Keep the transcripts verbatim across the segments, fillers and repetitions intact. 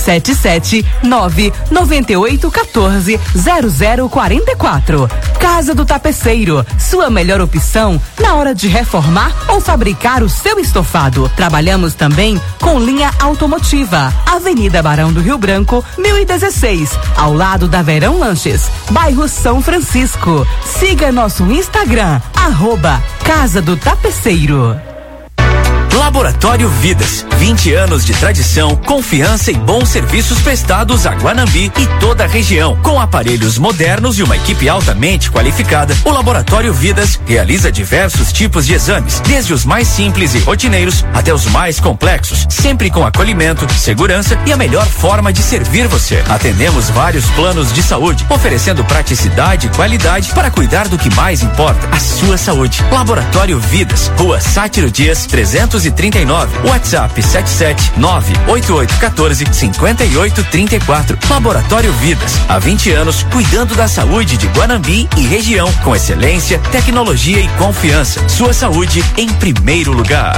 sete sete nove nove oito um quatro zero zero quatro quatro. Casa do Tapeceiro, sua melhor opção na hora de reformar ou fabricar o seu estofado. Trabalhamos também com linha automotiva. Avenida Barão do Rio Branco, mil e dezesseis, ao lado da Verão Lanches, bairro São Francisco. Siga nosso Instagram, arroba Casa do Tapeceiro. Laboratório Vidas, vinte anos de tradição, confiança e bons serviços prestados a Guanambi e toda a região. Com aparelhos modernos e uma equipe altamente qualificada, o Laboratório Vidas realiza diversos tipos de exames, desde os mais simples e rotineiros até os mais complexos, sempre com acolhimento, segurança e a melhor forma de servir você. Atendemos vários planos de saúde, oferecendo praticidade e qualidade para cuidar do que mais importa, a sua saúde. Laboratório Vidas, Rua Sátiro Dias, trezentos e trinta e nove, WhatsApp sete sete nove oito oito um quatro cinco oito três quatro. Laboratório Vidas, há vinte anos cuidando da saúde de Guanambi e região com excelência, tecnologia e confiança. Sua saúde em primeiro lugar.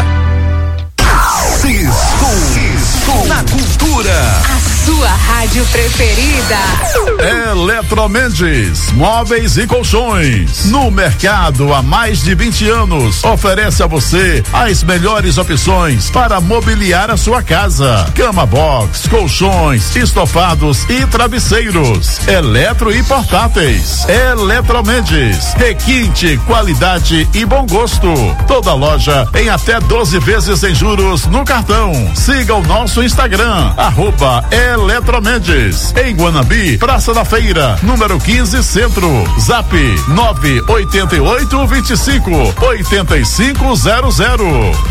Cisco, Cisco na cultura. A sua rádio preferida. Eletromendes, móveis e colchões. No mercado há mais de vinte anos, oferece a você as melhores opções para mobiliar a sua casa. Cama box, colchões, estofados e travesseiros. Eletro e portáteis. Eletromendes, requinte, qualidade e bom gosto. Toda loja em até doze vezes sem juros no cartão. Siga o nosso Instagram, arroba Eletromendes. Em Guanambi, Praça da Feira, número quinze, Centro. Zap nove oito oito, vinte e cinco, oitenta e cinco zero zero.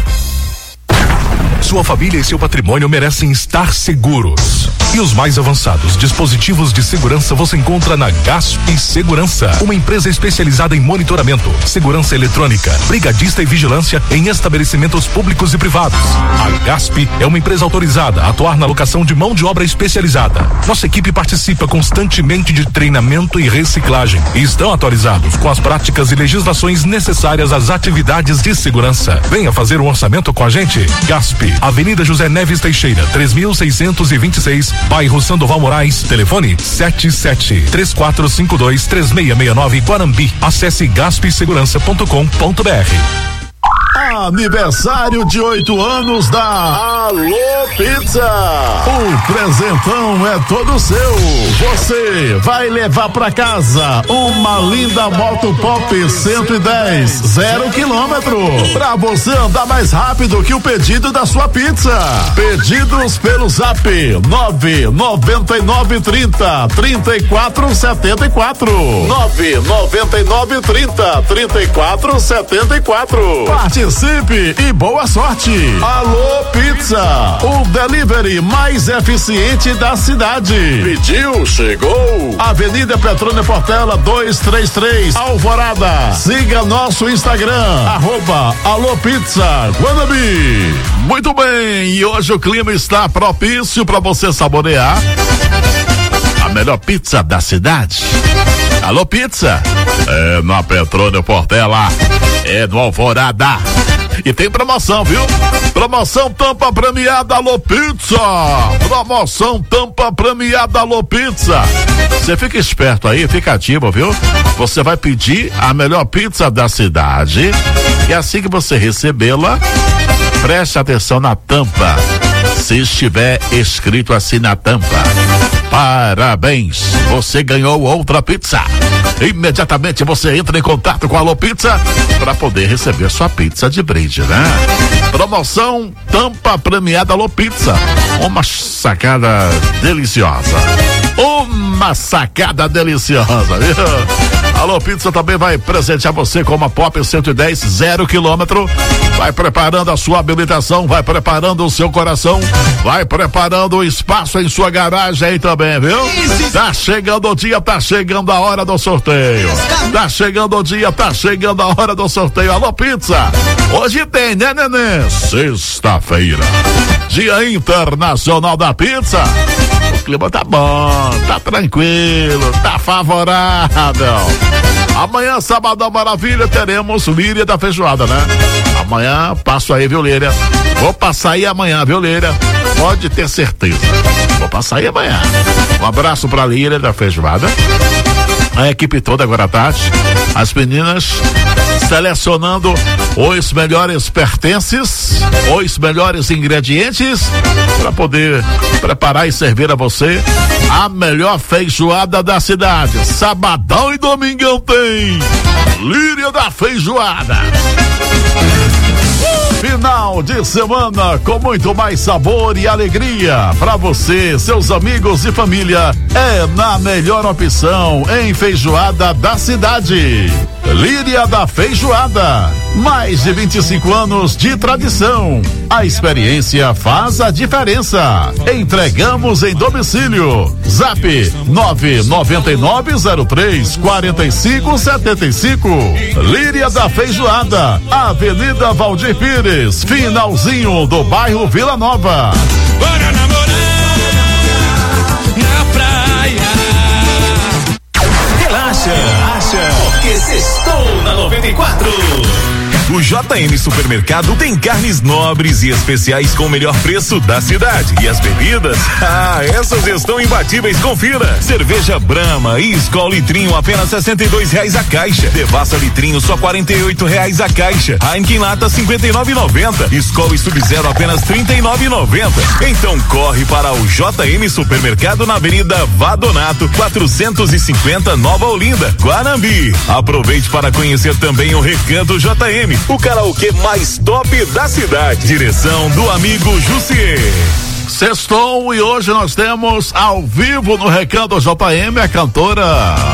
Sua família e seu patrimônio merecem estar seguros. E os mais avançados dispositivos de segurança você encontra na Gasp Segurança, uma empresa especializada em monitoramento, segurança eletrônica, brigadista e vigilância em estabelecimentos públicos e privados. A Gasp é uma empresa autorizada a atuar na locação de mão de obra especializada. Nossa equipe participa constantemente de treinamento e reciclagem e estão atualizados com as práticas e legislações necessárias às atividades de segurança. Venha fazer um orçamento com a gente. Gasp, Avenida José Neves Teixeira, três mil seiscentos e vinte e seis, bairro Sandoval Moraes. Telefone sete sete três quatro cinco dois três seis seis nove, Guanambi. Acesse gasp segurança ponto com ponto br. Aniversário de oito anos da Alô Pizza. O presentão é todo seu. Você vai levar pra casa uma linda moto Pop cento e dez, zero quilômetro, pra você andar mais rápido que o pedido da sua pizza. Pedidos pelo Zap nove nove nove trinta, trinta e quatro setenta e quatro. nove nove nove trinta, trinta e quatro setenta e quatro. Participe e boa sorte. Alô Pizza, o delivery mais eficiente da cidade. Pediu, chegou. Avenida Petrônio Portela duzentos e trinta e três, Alvorada. Siga nosso Instagram, arroba Alô Pizza Guanambi. Muito bem, e hoje o clima está propício para você saborear a melhor pizza da cidade. Alô Pizza, é na Petrônio Portela, é no Alvorada. E tem promoção, viu? Promoção Tampa Premiada Alô Pizza. Promoção Tampa Premiada Alô Pizza. Você fica esperto aí, fica ativo, viu? Você vai pedir a melhor pizza da cidade e assim que você recebê-la, preste atenção na tampa. Se estiver escrito assim na tampa, parabéns, você ganhou outra pizza. Imediatamente você entra em contato com a Alô Pizza para poder receber sua pizza de brinde, né? Promoção Tampa Premiada Alô Pizza. Uma sacada deliciosa. Uma sacada deliciosa, viu? Alô Pizza também vai presentear você com uma Pop cento e dez, zero quilômetro. Vai preparando a sua habilitação, vai preparando o seu coração, vai preparando o espaço em sua garagem aí também, viu? Tá chegando o dia, tá chegando a hora do sorteio. Tá chegando o dia, tá chegando a hora do sorteio. Alô Pizza, hoje tem, né, neném? Sexta-feira, Dia Internacional da Pizza. O clima tá bom, tá tranquilo, tá favorável. Amanhã, Sabadão Maravilha, teremos Líria da Feijoada, né? Amanhã passo aí, viu, Líria? Vou passar aí amanhã, viu, Líria? Pode ter certeza. Vou passar aí amanhã. Um abraço pra Líria da Feijoada. A equipe toda agora à tarde. As meninas selecionando os melhores pertences, os melhores ingredientes para poder preparar e servir a você a melhor feijoada da cidade. Sabadão e domingão tem Líria da Feijoada. Final de semana com muito mais sabor e alegria para você, seus amigos e família. É na melhor opção em feijoada da cidade. Líria da Feijoada. Mais de vinte e cinco anos de tradição. A experiência faz a diferença. Entregamos em domicílio. Zap nove nove nove zero três quatro cinco sete cinco. Líria da Feijoada. Avenida Valdir Pires, finalzinho do bairro Vila Nova. Bora namorar na praia. Relaxa, relaxa, porque sextou na noventa e quatro. O J M Supermercado tem carnes nobres e especiais com o melhor preço da cidade. E as bebidas? Ah, essas estão imbatíveis, confira. Cerveja Brahma e Skol Litrinho apenas sessenta e dois reais a caixa. Devassa Litrinho só quarenta e oito reais a caixa. Heineken Lata cinquenta e nove e noventa. Skol e Sub-Zero apenas trinta e nove e noventa. Então corre para o J M Supermercado na Avenida Vadonato quatrocentos e cinquenta, Nova Olinda, Guanambi. Aproveite para conhecer também o Recanto J M, o karaokê mais top da cidade. Direção do amigo Jussier. Sextou e hoje nós temos ao vivo no Recanto J M a cantora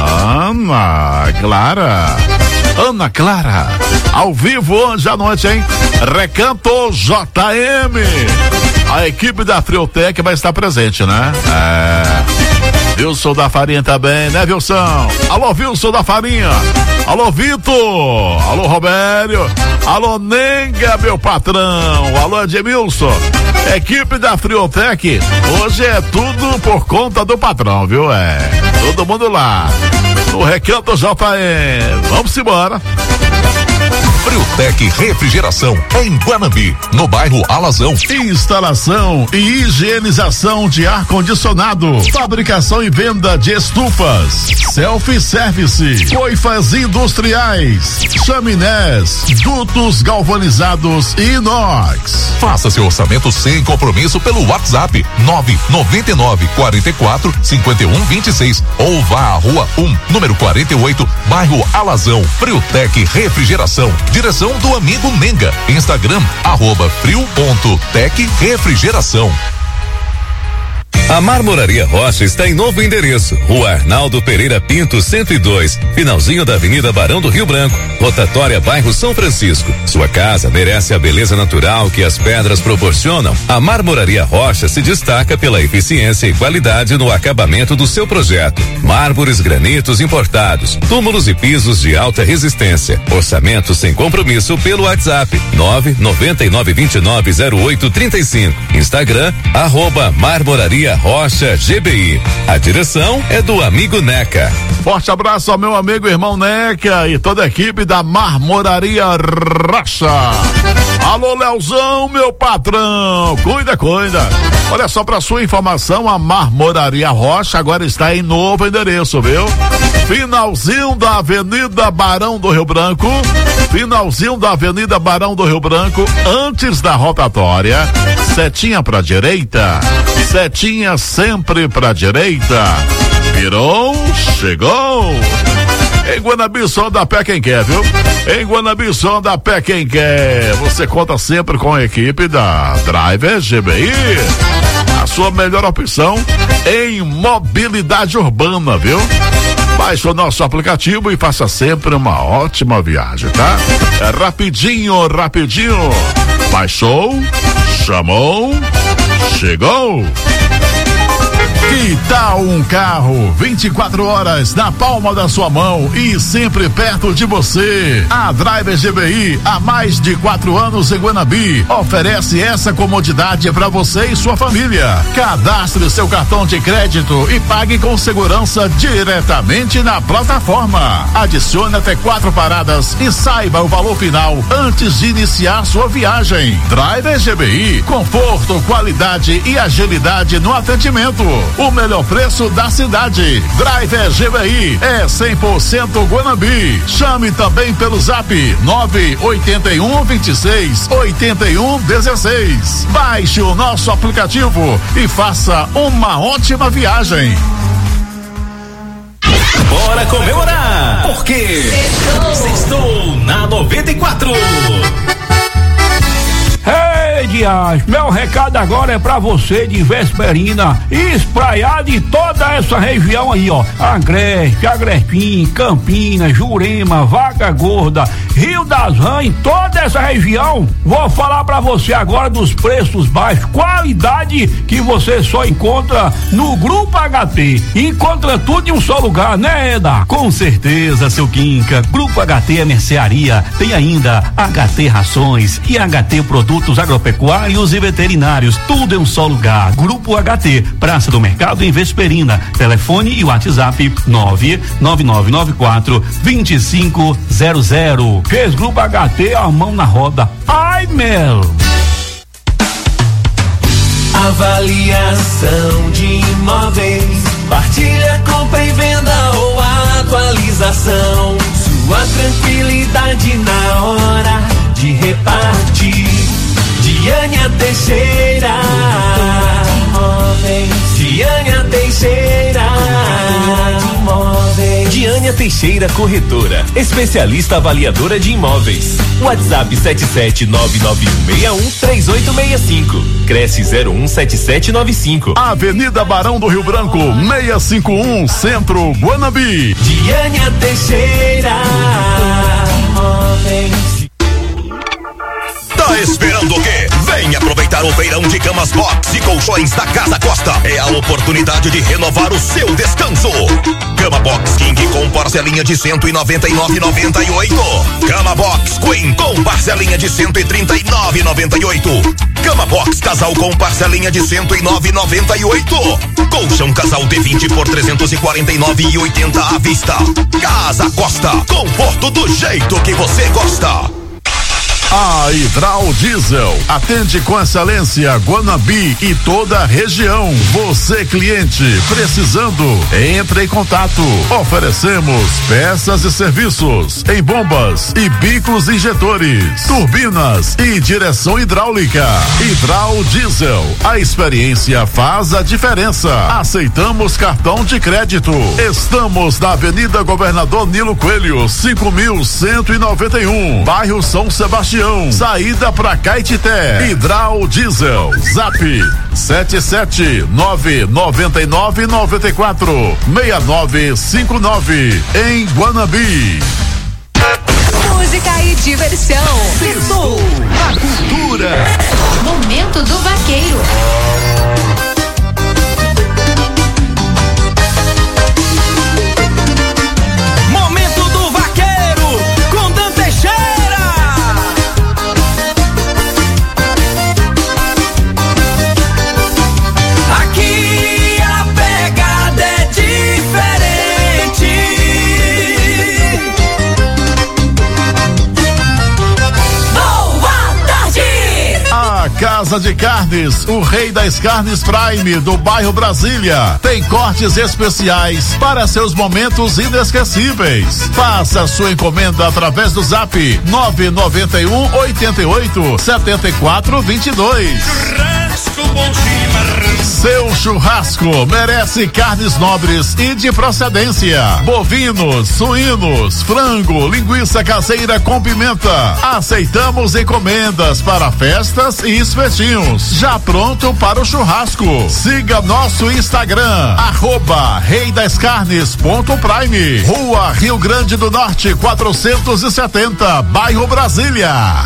Ana Clara. Ana Clara, ao vivo hoje à noite, hein? Recanto J M. A equipe da Friotec vai estar presente, né? É. Wilson da Farinha também, né, Wilson? Alô, Wilson da Farinha. Alô, Vitor. Alô, Robério. Alô, Nenga, meu patrão. Alô, Edmilson. Equipe da Friotec, hoje é tudo por conta do patrão, viu? É, todo mundo lá no Recanto J M. Vamos embora. Friotec Refrigeração, em Guanambi, no bairro Alazão. Instalação e higienização de ar-condicionado, fabricação e venda de estufas, self-service, coifas industriais, chaminés, dutos galvanizados e inox. Faça seu orçamento sem compromisso pelo WhatsApp nove nove nove quatro quatro cinco um dois seis ou vá à Rua um, número quarenta e oito, bairro Alazão. Friotec Refrigeração. Direção do amigo Nenga. Instagram, arroba frio ponto tec refrigeração. A Marmoraria Rocha está em novo endereço, Rua Arnaldo Pereira Pinto, cento e dois, finalzinho da Avenida Barão do Rio Branco, rotatória bairro São Francisco. Sua casa merece a beleza natural que as pedras proporcionam. A Marmoraria Rocha se destaca pela eficiência e qualidade no acabamento do seu projeto. Mármores, granitos importados, túmulos e pisos de alta resistência. Orçamento sem compromisso pelo WhatsApp nove nove nove dois nove zero oito três cinco. Instagram, arroba Marmoraria Rocha G B I. A direção é do amigo Neca. Forte abraço ao meu amigo irmão Neca e toda a equipe da Marmoraria Rocha. Alô, Leozão, meu patrão. Cuida, cuida. Olha só, pra sua informação, a Marmoraria Rocha agora está em novo endereço, viu? Finalzinho da Avenida Barão do Rio Branco. Finalzinho da Avenida Barão do Rio Branco, antes da rotatória. Setinha pra direita. Setinha sempre pra direita. Virou, chegou. Em Guanambi só dá pé quem quer, viu? Em Guanambi só dá pé quem quer. Você conta sempre com a equipe da Driver G B I. A sua melhor opção em mobilidade urbana, viu? Baixe o nosso aplicativo e faça sempre uma ótima viagem, tá? É rapidinho, rapidinho. Baixou, chamou, chegou. Que tal Há um carro vinte e quatro horas na palma da sua mão e sempre perto de você. A Driver G B I, há mais de quatro anos em Guanabi, oferece essa comodidade para você e sua família. Cadastre seu cartão de crédito e pague com segurança diretamente na plataforma. Adicione até quatro paradas e saiba o valor final antes de iniciar sua viagem. Driver G B I, conforto, qualidade e agilidade no atendimento. O melhor preço da cidade. Driver G B I é cem por cento Guanabi. Chame também pelo zap nove oito um, vinte e seis, oitenta e um, dezesseis. Baixe o nosso aplicativo e faça uma ótima viagem. Bora comemorar, porque sextou na noventa e quatro. Ei, Dias, meu recado agora é pra você de Vesperina e Espraiar de toda essa região aí, ó. Agreste, Agrespim, Campinas, Jurema, Vaca Gorda, Rio das Rãs, toda essa região. Vou falar pra você agora dos preços baixos, qualidade que você só encontra no Grupo H T. Encontra tudo em um só lugar, né, Eda? Com certeza, seu Quinca. Grupo H T é mercearia. Tem ainda H T Rações e H T Produtos Agropecuários e Veterinários. Tudo em um só lugar. Grupo H T, Praça do Mercado em Vesperina. Telefone e WhatsApp nove nove nove nove quatro, dois cinco zero zero. Fez Grupo H T, a mão na roda. Ai, Mel! Avaliação de imóveis, partilha, compra e venda ou atualização. Sua tranquilidade na hora de repartir. Diânia Teixeira, Diânia Teixeira, Diânia Teixeira Corretora, especialista avaliadora de imóveis. WhatsApp sete sete nove nove um seis um três oito seis cinco. Cresce zero um sete sete nove cinco. Avenida Barão do Rio Branco, seiscentos e cinquenta e um, Centro, Guanabi. Diânia Teixeira. Tá esperando o quê? Vem aproveitar o feirão de camas box e colchões da Casa Costa. É a oportunidade de renovar o seu descanso. Cama Box King com parcelinha de cento e noventa e nove reais e noventa e oito. Cama Box Queen com parcelinha de cento e trinta e nove reais e noventa e oito. Cama Box Casal com parcelinha de cento e nove reais e noventa e oito. Colchão Casal D vinte por trezentos e quarenta e nove reais e oitenta à vista. Casa Costa, conforto do jeito que você gosta. A Hidral Diesel atende com excelência Guanabi e toda a região. Você, cliente, precisando, entre em contato. Oferecemos peças e serviços em bombas e bicos injetores, turbinas e direção hidráulica. Hidral Diesel, a experiência faz a diferença. Aceitamos cartão de crédito. Estamos na Avenida Governador Nilo Coelho, cinco mil cento e noventa e um, bairro São Sebastião. Saída pra Caetité. Hidral Diesel. Zap sete sete nove nove nove nove quatro seis nove cinco nove em Guanabi. Música e diversão. Sextou na cultura. Momento do Vaqueiro. Casa de Carnes, o rei das carnes Prime do bairro Brasília. Tem cortes especiais para seus momentos inesquecíveis. Faça sua encomenda através do zap nove nove um oito oito sete quatro dois dois. Seu churrasco merece carnes nobres e de procedência. Bovinos, suínos, frango, linguiça caseira com pimenta. Aceitamos encomendas para festas e espetinhos. Já pronto para o churrasco. Siga nosso Instagram, arroba Rei das Carnes ponto Prime. Rua Rio Grande do Norte, quatrocentos e setenta, bairro Brasília.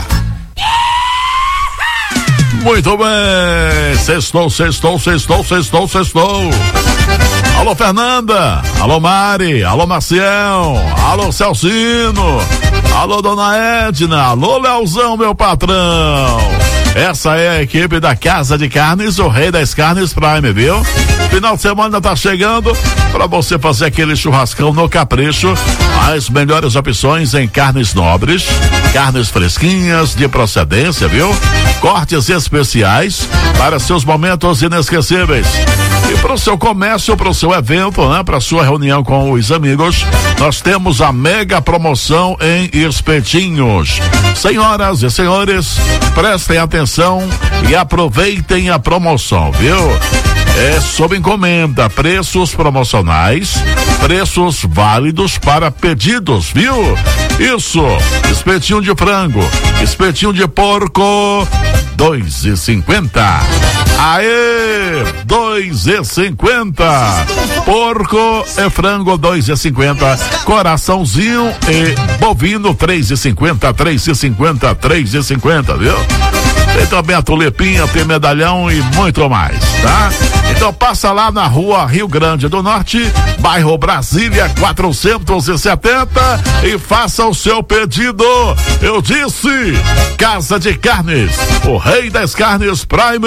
Muito bem, sextou, sextou, sextou, sextou, sextou. Alô, Fernanda. Alô, Mari. Alô, Marcião. Alô, Celcino. Alô, dona Edna. Alô, Leozão, meu patrão. Essa é a equipe da Casa de Carnes, o rei das carnes Prime, viu? Final de semana tá chegando para você fazer aquele churrascão no capricho. As melhores opções em carnes nobres, carnes fresquinhas, de procedência, viu? Cortes especiais para seus momentos inesquecíveis. E para o seu comércio, para o seu evento, né? Para sua reunião com os amigos, nós temos a mega promoção em espetinhos. Senhoras e senhores, prestem atenção e aproveitem a promoção, viu? É sob encomenda, preços promocionais, preços válidos para pedidos, viu? Isso, espetinho de frango, espetinho de porco, dois e cinquenta. Aê, dois e cinquenta. Porco e frango, dois e cinquenta. Coraçãozinho e bovino, três e cinquenta, três e cinquenta, três e cinquenta, viu? Tem também a tulepinha, tem medalhão e muito mais, tá? Então passa lá na rua Rio Grande do Norte, bairro Brasília quatrocentos e setenta e faça o seu pedido. Eu disse, Casa de Carnes, o rei das carnes Prime.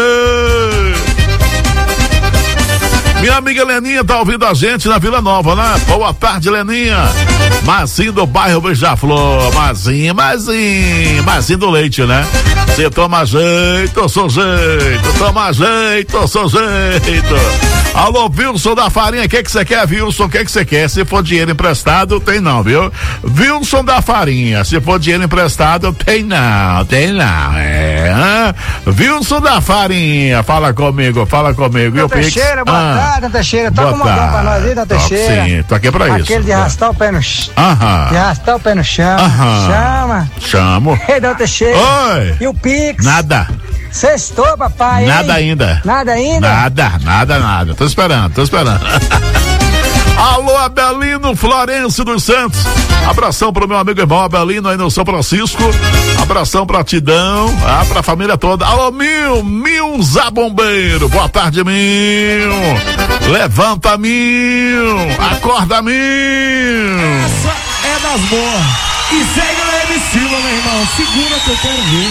Minha amiga Leninha tá ouvindo a gente na Vila Nova, né? Boa tarde, Leninha. Mazinho do bairro Beija-Flor. Mazinho, Mazinho. Mazinho do leite, né? Você toma jeito, eu sou jeito. Toma jeito, eu sou jeito. Alô, Wilson da Farinha, o que que você quer, Wilson? O que que você quer? Se for dinheiro emprestado, tem não, viu? Wilson da Farinha, se for dinheiro emprestado, tem não, tem não. É, hã? Wilson da Farinha, fala comigo, fala comigo. Dona Teixeira, boa ah, tarde, Dona Teixeira. Toca uma mão pra nós aí, Dona Teixeira. Sim, tô aqui pra Aquele isso. Aquele de arrastar o pé no chão. Aham. De arrastar o pé no chão. Aham. Chama. Chamo. Ei, Dona Teixeira. Oi. E o Pix? Nada. Sextou, papai. Nada hein? ainda. Nada ainda? Nada, nada, nada. Tô esperando, tô esperando. Alô, Abelino Florencio dos Santos. Abração pro meu amigo irmão Abelino aí no São Francisco. Abração pra Tidão, ah, pra família toda. Alô, Mil, Mil Zabombeiro. Boa tarde, Mil. Levanta, Mil. Acorda, Mil. Essa é das boas. E segue o M. Silva, meu irmão. Segura que eu quero ver.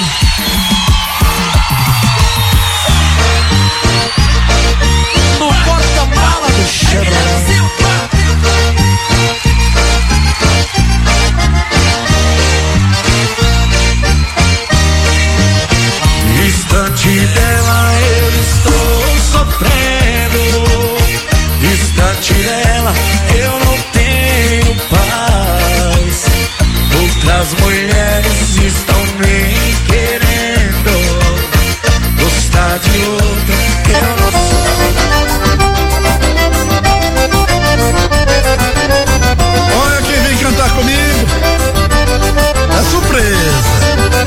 No porta-mala do Chevrolet. Distante dela eu estou sofrendo. Distante dela eu não tenho paz. Outras mulheres estão me querendo. Gostar de outra eu não sou. Olha quem vem cantar comigo. É surpresa.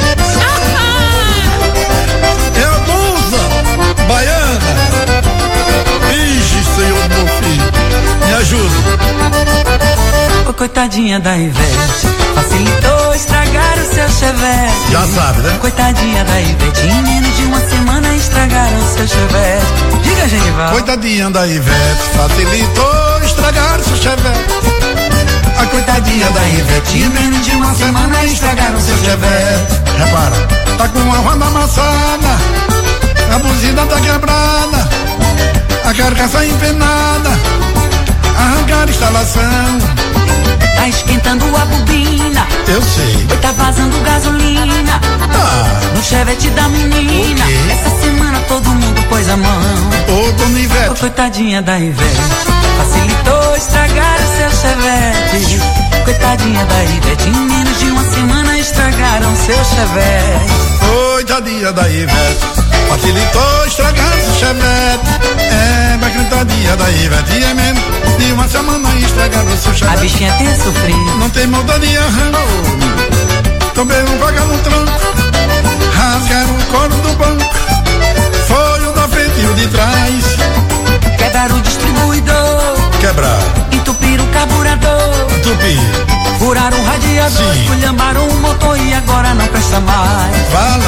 É a musa baiana. Ixi, Senhor, meu filho, me ajuda. Ô, coitadinha da Ivete, facilitou estragar o seu Chevette. Já sabe, né? Coitadinha da Ivete, em menos de uma semana estragaram o seu Chevette. Diga, Genival. Coitadinha da Ivete, facilitou estragar o seu Chevette. A coitadinha da Ivete, em menos de uma semana estragaram o seu Chevette. Repara, tá com a roda amassada, a buzina tá quebrada, a carcaça empenada, arrancar a instalação. Tá esquentando a bobina. Eu sei. Oi, tá vazando gasolina. Ah. No Chevette da menina. Essa semana todo mundo pôs a mão. Ô, dona Ivete. Ô, coitadinha da Ivete, facilitou estragar o seu Chevette. Coitadinha da Ivete, em menos de uma semana estragaram seu Chevette. Coitadinha da Ivete, facilitou estragar o seu Chevette. É, mas coitadinha da Ivete, em menos de uma semana estragaram o seu Chevette. A bichinha tem sofrido. Não tem moldania, oh. Também não paga no tranco. Rasgaram o couro do banco. Foi o da frente e o de trás. Quebraram o distribuidor. Quebrar. Entupiram o carburador. Entupir. Furaram o radiador. Esculhambaram o motor e agora não presta mais. Fala, me Deus. Ô,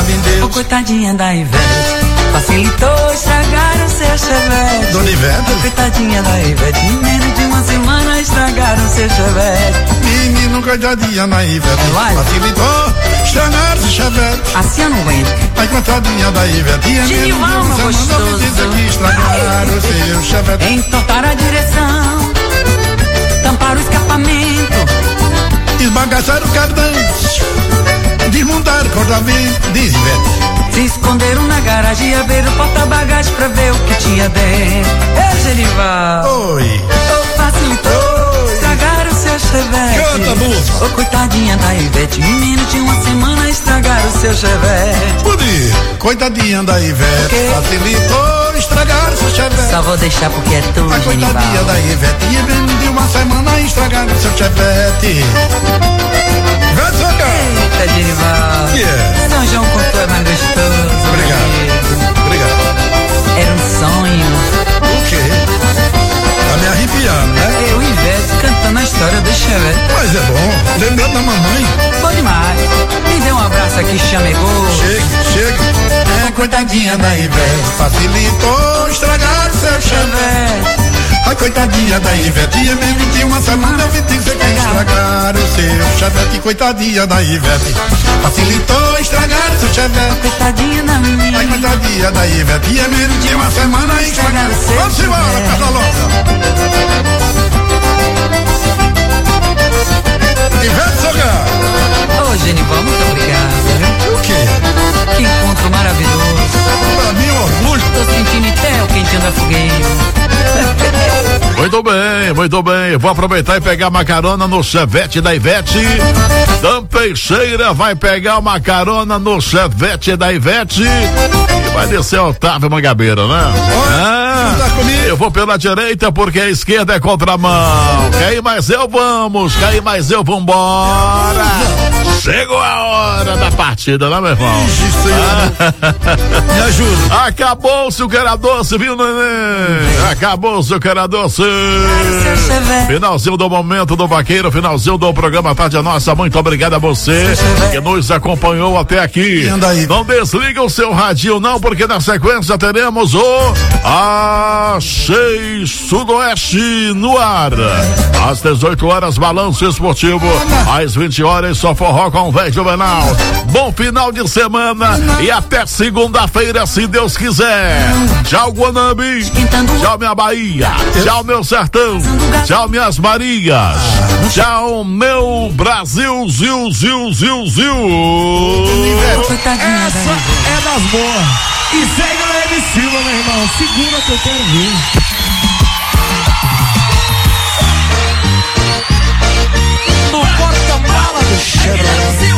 coitadinha da Ivete, facilitou estragar o seu Chevette. Dona Ivete? Coitadinha da Ivete, em menos de uma semana estragaram seu Chevette. Menino, coitadinha da Ivete, facilitou estragar o seu Chevette. Assim eu não aguento. Ai, coitadinha da Ivete, em menos de uma semana que estragaram o seu Chevette. Entortar a direção, tampar o escapamento, esbagaçar o cardan, desmontar corda-vento, diz Ivete. Se esconderam na garagem e abrir o porta-bagagem pra ver o que tinha dentro. Ei, Genival! Oi! Oh, facilitou estragar o seu Chevette. Canta, música! Oh, coitadinha da Ivete, em menos de uma semana estragaram o seu Chevette. Pude, coitadinha da Ivete, facilitou estragar o seu Chevette. Só vou deixar porque é tu, a Genival. Coitadinha da Ivete, em menos de uma semana estragaram o seu Chevette. Vai tocar! Eita, Genival! Yeah. São João com tu é mais gostoso. Obrigado. Obrigado. Era um sonho. O quê? Tá me arrepiando, né? Eu e Ivete cantando a história do Chevette. Mas é bom, lembrando da mamãe. Bom demais. Me dê um abraço aqui, chamegou. Chega, chega. É, coitadinha da Ivete, facilitou estragar o seu Chevette. A coitadinha da Ivete, em menos de uma semana eu vi que você quer estragar o seu Chevette. Coitadinha da Ivete, facilitou estragar o seu Chevette. Coitadinha da menina. A coitadinha da Ivete, em menos de uma semana estragar o seu Chevette. Vamos embora, casa louca. Ivete Sogar. Ô, Genival, muito obrigado. O quê? Que encontro maravilhoso. Pra mim, orgulho. Tô sentindo até o quentinho da fogueira. Muito bem, muito bem. Vou aproveitar e pegar uma carona no Chevette da Ivete. Dan Teixeira vai pegar uma carona no Chevette da Ivete. E vai descer Otávio Mangabeira, né? Ah, eu vou pela direita porque a esquerda é contramão. Quer ir mais eu, vamos. Quer ir mais eu, vambora. Chegou a hora da partida, né, meu irmão? Ah. Me ajuda. Acabou-se o que era doce, viu, neném? Acabou-se o que era doce. Finalzinho do momento do vaqueiro, finalzinho do programa Tarde é Nossa. Muito obrigado a você que nos acompanhou até aqui. Não desliga o seu radinho não, porque na sequência teremos o Achei Sudoeste no ar. Às dezoito horas, balanço esportivo. Às vinte horas, só forró com o velho Juvenal. Bom final de semana e até segunda-feira, se Deus quiser. Tchau, Guanambi. Tchau, minha Bahia. Tchau, meu sertão. Tchau, minhas Marias. Tchau, meu Brasil. Zil, zil, zil, zil. Essa é das boas. E segue o M. Silva, meu irmão. Segura que eu quero ver. No porta-mala do Chevrolet.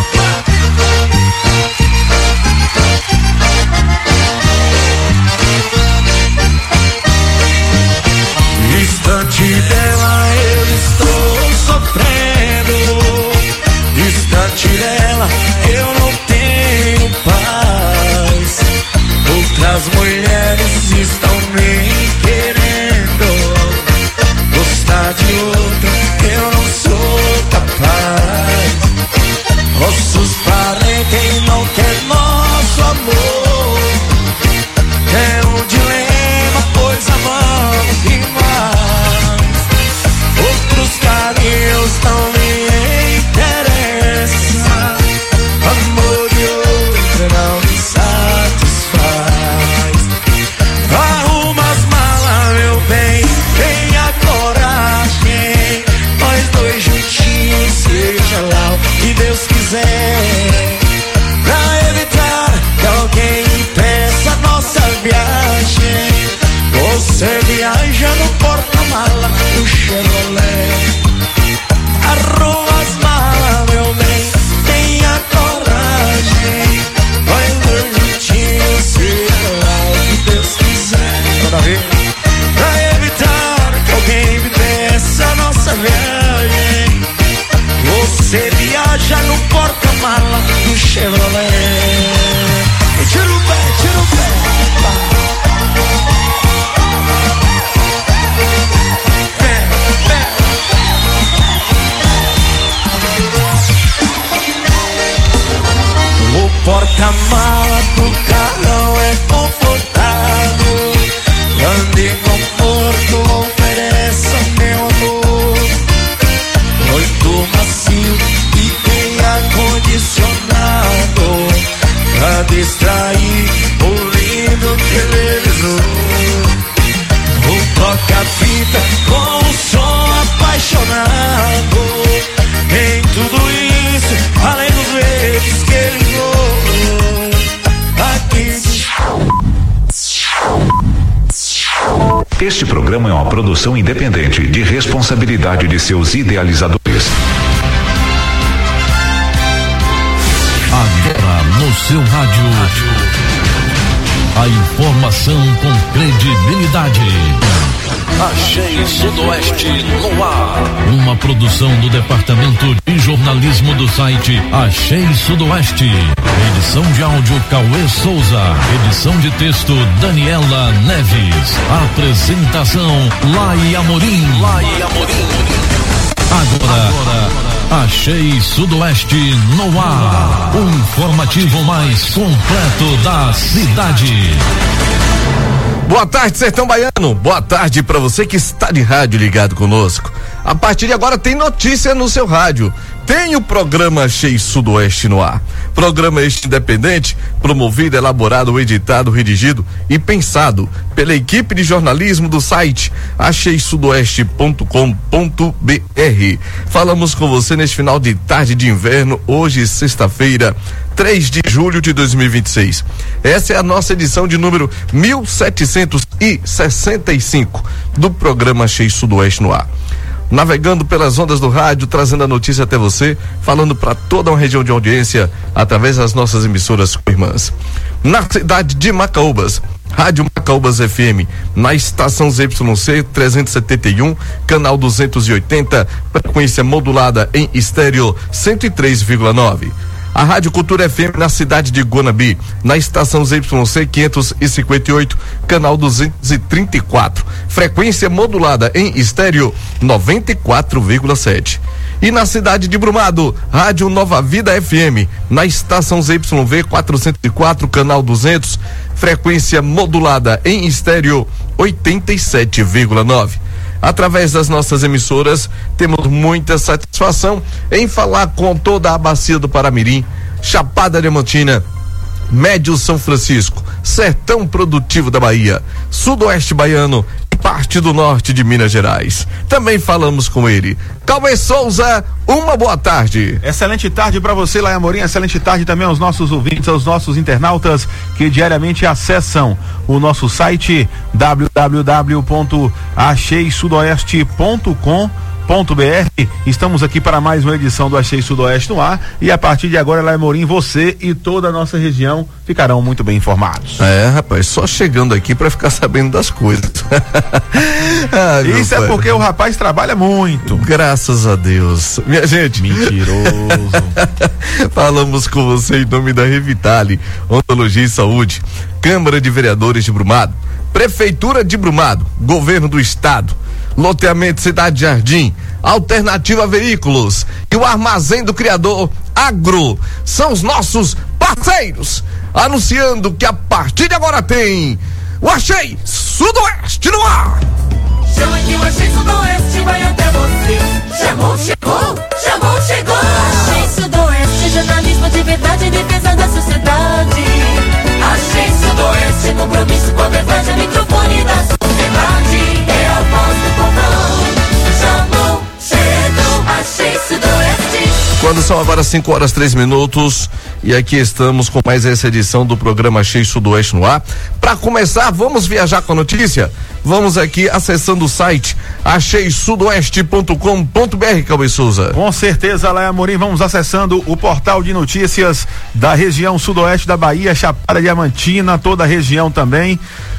Distante dela eu estou sofrendo. Distante dela eu não tenho paz. Outras mulheres estão me querendo. Gostar de outra eu não sou capaz. Nossos parentes não querem nosso amor. É um dilema, pois amamos demais. Outros carinhos não me interessam. Amor de outra não me satisfaz. Arruma as malas, meu bem, tenha coragem. Nós dois juntinhos, seja lá o que Deus quiser. Pra evitar que alguém impeça nossa viagem, você viaja no porta-mala do Chevrolet. Arruma as malas, meu bem, tenha coragem. Nós dois juntinhos, seja lá o que Deus quiser. Pra evitar que alguém impeça nossa viagem, você viaja no porta-mala do Chevrolet. Tira o pé, tira o pé. Pé, pé. O porta-mala do produção independente de responsabilidade de seus idealizadores. Agora no seu rádio, a informação com credibilidade. Achei Sudoeste no ar. Uma produção do Departamento de Jornalismo do site Achei Sudoeste. Edição de áudio Cauê Souza. Edição de texto Daniela Neves. Apresentação Lai Amorim. Lai Amorim. Agora, Agora, Achei Sudoeste no ar. O informativo mais completo da cidade. Boa tarde, Sertão Baiano. Boa tarde para você que está de rádio ligado conosco. A partir de agora tem notícia no seu rádio. Tem o programa Achei Sudoeste no ar. Programa este independente, promovido, elaborado, editado, redigido e pensado pela equipe de jornalismo do site achei sudoeste ponto com ponto b r. Falamos com você neste final de tarde de inverno, hoje sexta-feira, três de julho de dois mil e vinte e seis. Essa é a nossa edição de número mil setecentos e sessenta e cinco do programa Achei Sudoeste no ar. Navegando pelas ondas do rádio, trazendo a notícia até você, falando para toda uma região de audiência através das nossas emissoras irmãs. Na cidade de Macaúbas, Rádio Macaúbas F M, na estação Z Y C trezentos e setenta e um, canal duzentos e oitenta, frequência modulada em estéreo cento e três vírgula nove. A Rádio Cultura F M na cidade de Guanabi, na estação Z Y C quinhentos e cinquenta e oito, canal duzentos e trinta e quatro, frequência modulada em estéreo noventa e quatro vírgula sete. E na cidade de Brumado, Rádio Nova Vida F M, na estação Z Y V quatrocentos e quatro, canal duzentos, frequência modulada em estéreo oitenta e sete vírgula nove. Através das nossas emissoras, temos muita satisfação em falar com toda a bacia do Paramirim, Chapada Diamantina, Médio São Francisco, Sertão Produtivo da Bahia, Sudoeste Baiano e parte do norte de Minas Gerais. Também falamos com ele, Cauê Souza. Uma boa tarde. Excelente tarde para você, Lai Amorim. Excelente tarde também aos nossos ouvintes, aos nossos internautas que diariamente acessam o nosso site w w w ponto achei sudoeste ponto com ponto b r. Estamos aqui para mais uma edição do Achei Sudoeste no ar e a partir de agora, Lai Amorim, você e toda a nossa região ficarão muito bem informados. É, rapaz, só chegando aqui para ficar sabendo das coisas. ah, Isso é pai. Porque o rapaz trabalha muito. Graças a Deus. Minha gente. Mentiroso. Falamos com você em nome da Revitale, Odontologia e Saúde, Câmara de Vereadores de Brumado, Prefeitura de Brumado, Governo do Estado, Loteamento Cidade Jardim, Alternativa Veículos e o Armazém do Criador Agro são os nossos parceiros, anunciando que a partir de agora tem o Achei Sudoeste no ar. Chama que o Achei Sudoeste vai até você. Chamou, chegou, chamou, chegou. Achei Sudoeste, jornalismo de verdade, defesa da sociedade. Achei Sudoeste, compromisso com a verdade, o microfone da sociedade. É a voz do povão. Chamou, chegou, Achei Sudoeste. Quando são agora cinco horas três minutos e aqui estamos com mais essa edição do programa Achei Sudoeste no ar. Para começar, vamos viajar com a notícia? Vamos aqui acessando o site achei sudoeste ponto com ponto b r, Cauê Souza. Com certeza, Lai Amorim, vamos acessando o portal de notícias da região sudoeste da Bahia, Chapada Diamantina, toda a região também.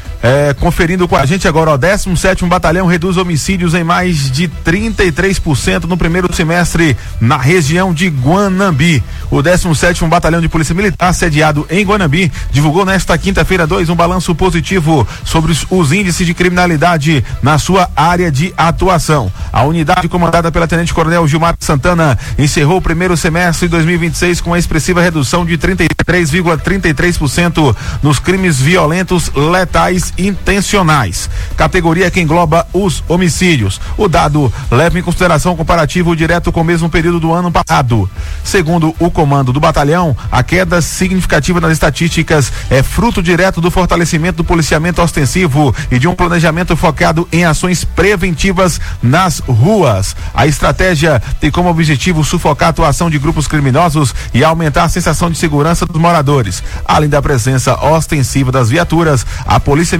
É, conferindo com a gente agora, ó, décimo sétimo Batalhão reduz homicídios em mais de trinta e três por cento no primeiro semestre na região de Guanambi. O décimo sétimo Batalhão de Polícia Militar, sediado em Guanambi, divulgou nesta quinta-feira dois um balanço positivo sobre os, os índices de criminalidade na sua área de atuação. A unidade comandada pela Tenente Coronel Gilmar Santana encerrou o primeiro semestre de dois mil e vinte e seis com uma expressiva redução de trinta e três vírgula trinta e três por cento nos crimes violentos, letais intencionais, categoria que engloba os homicídios. O dado leva em consideração o comparativo direto com o mesmo período do ano passado. Segundo o comando do batalhão, a queda significativa nas estatísticas é fruto direto do fortalecimento do policiamento ostensivo e de um planejamento focado em ações preventivas nas ruas. A estratégia tem como objetivo sufocar a atuação de grupos criminosos e aumentar a sensação de segurança dos moradores. Além da presença ostensiva das viaturas, a Polícia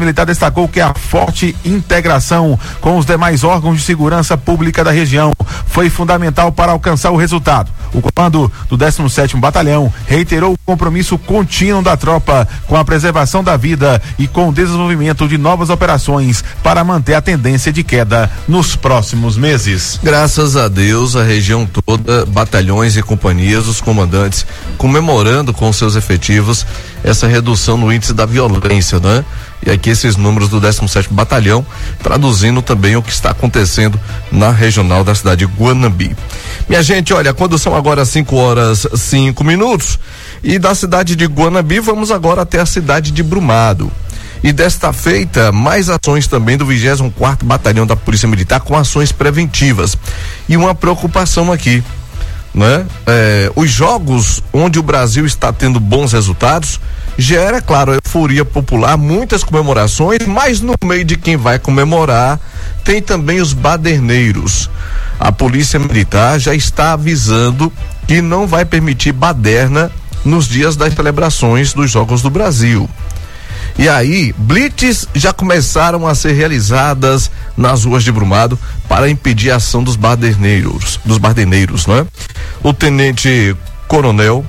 Militar destacou que a forte integração com os demais órgãos de segurança pública da região foi fundamental para alcançar o resultado. O comando do décimo sétimo Batalhão reiterou o compromisso contínuo da tropa com a preservação da vida e com o desenvolvimento de novas operações para manter a tendência de queda nos próximos meses. Graças a Deus, a região toda, batalhões e companhias, os comandantes comemorando com seus efetivos essa redução no índice da violência, né? E aqui esses números do décimo sétimo Batalhão, traduzindo também o que está acontecendo na regional da cidade de Guanambi. Minha gente, olha, quando são agora cinco horas cinco minutos, e da cidade de Guanambi vamos agora até a cidade de Brumado. E desta feita, mais ações também do vigésimo quarto Batalhão da Polícia Militar com ações preventivas. E uma preocupação aqui, né? É, os jogos onde o Brasil está tendo bons resultados gera, claro, euforia popular, muitas comemorações, mas no meio de quem vai comemorar tem também os baderneiros. A Polícia Militar já está avisando que não vai permitir baderna nos dias das celebrações dos Jogos do Brasil. E aí, blitz já começaram a ser realizadas nas ruas de Brumado para impedir a ação dos baderneiros, dos baderneiros, não é? O tenente coronel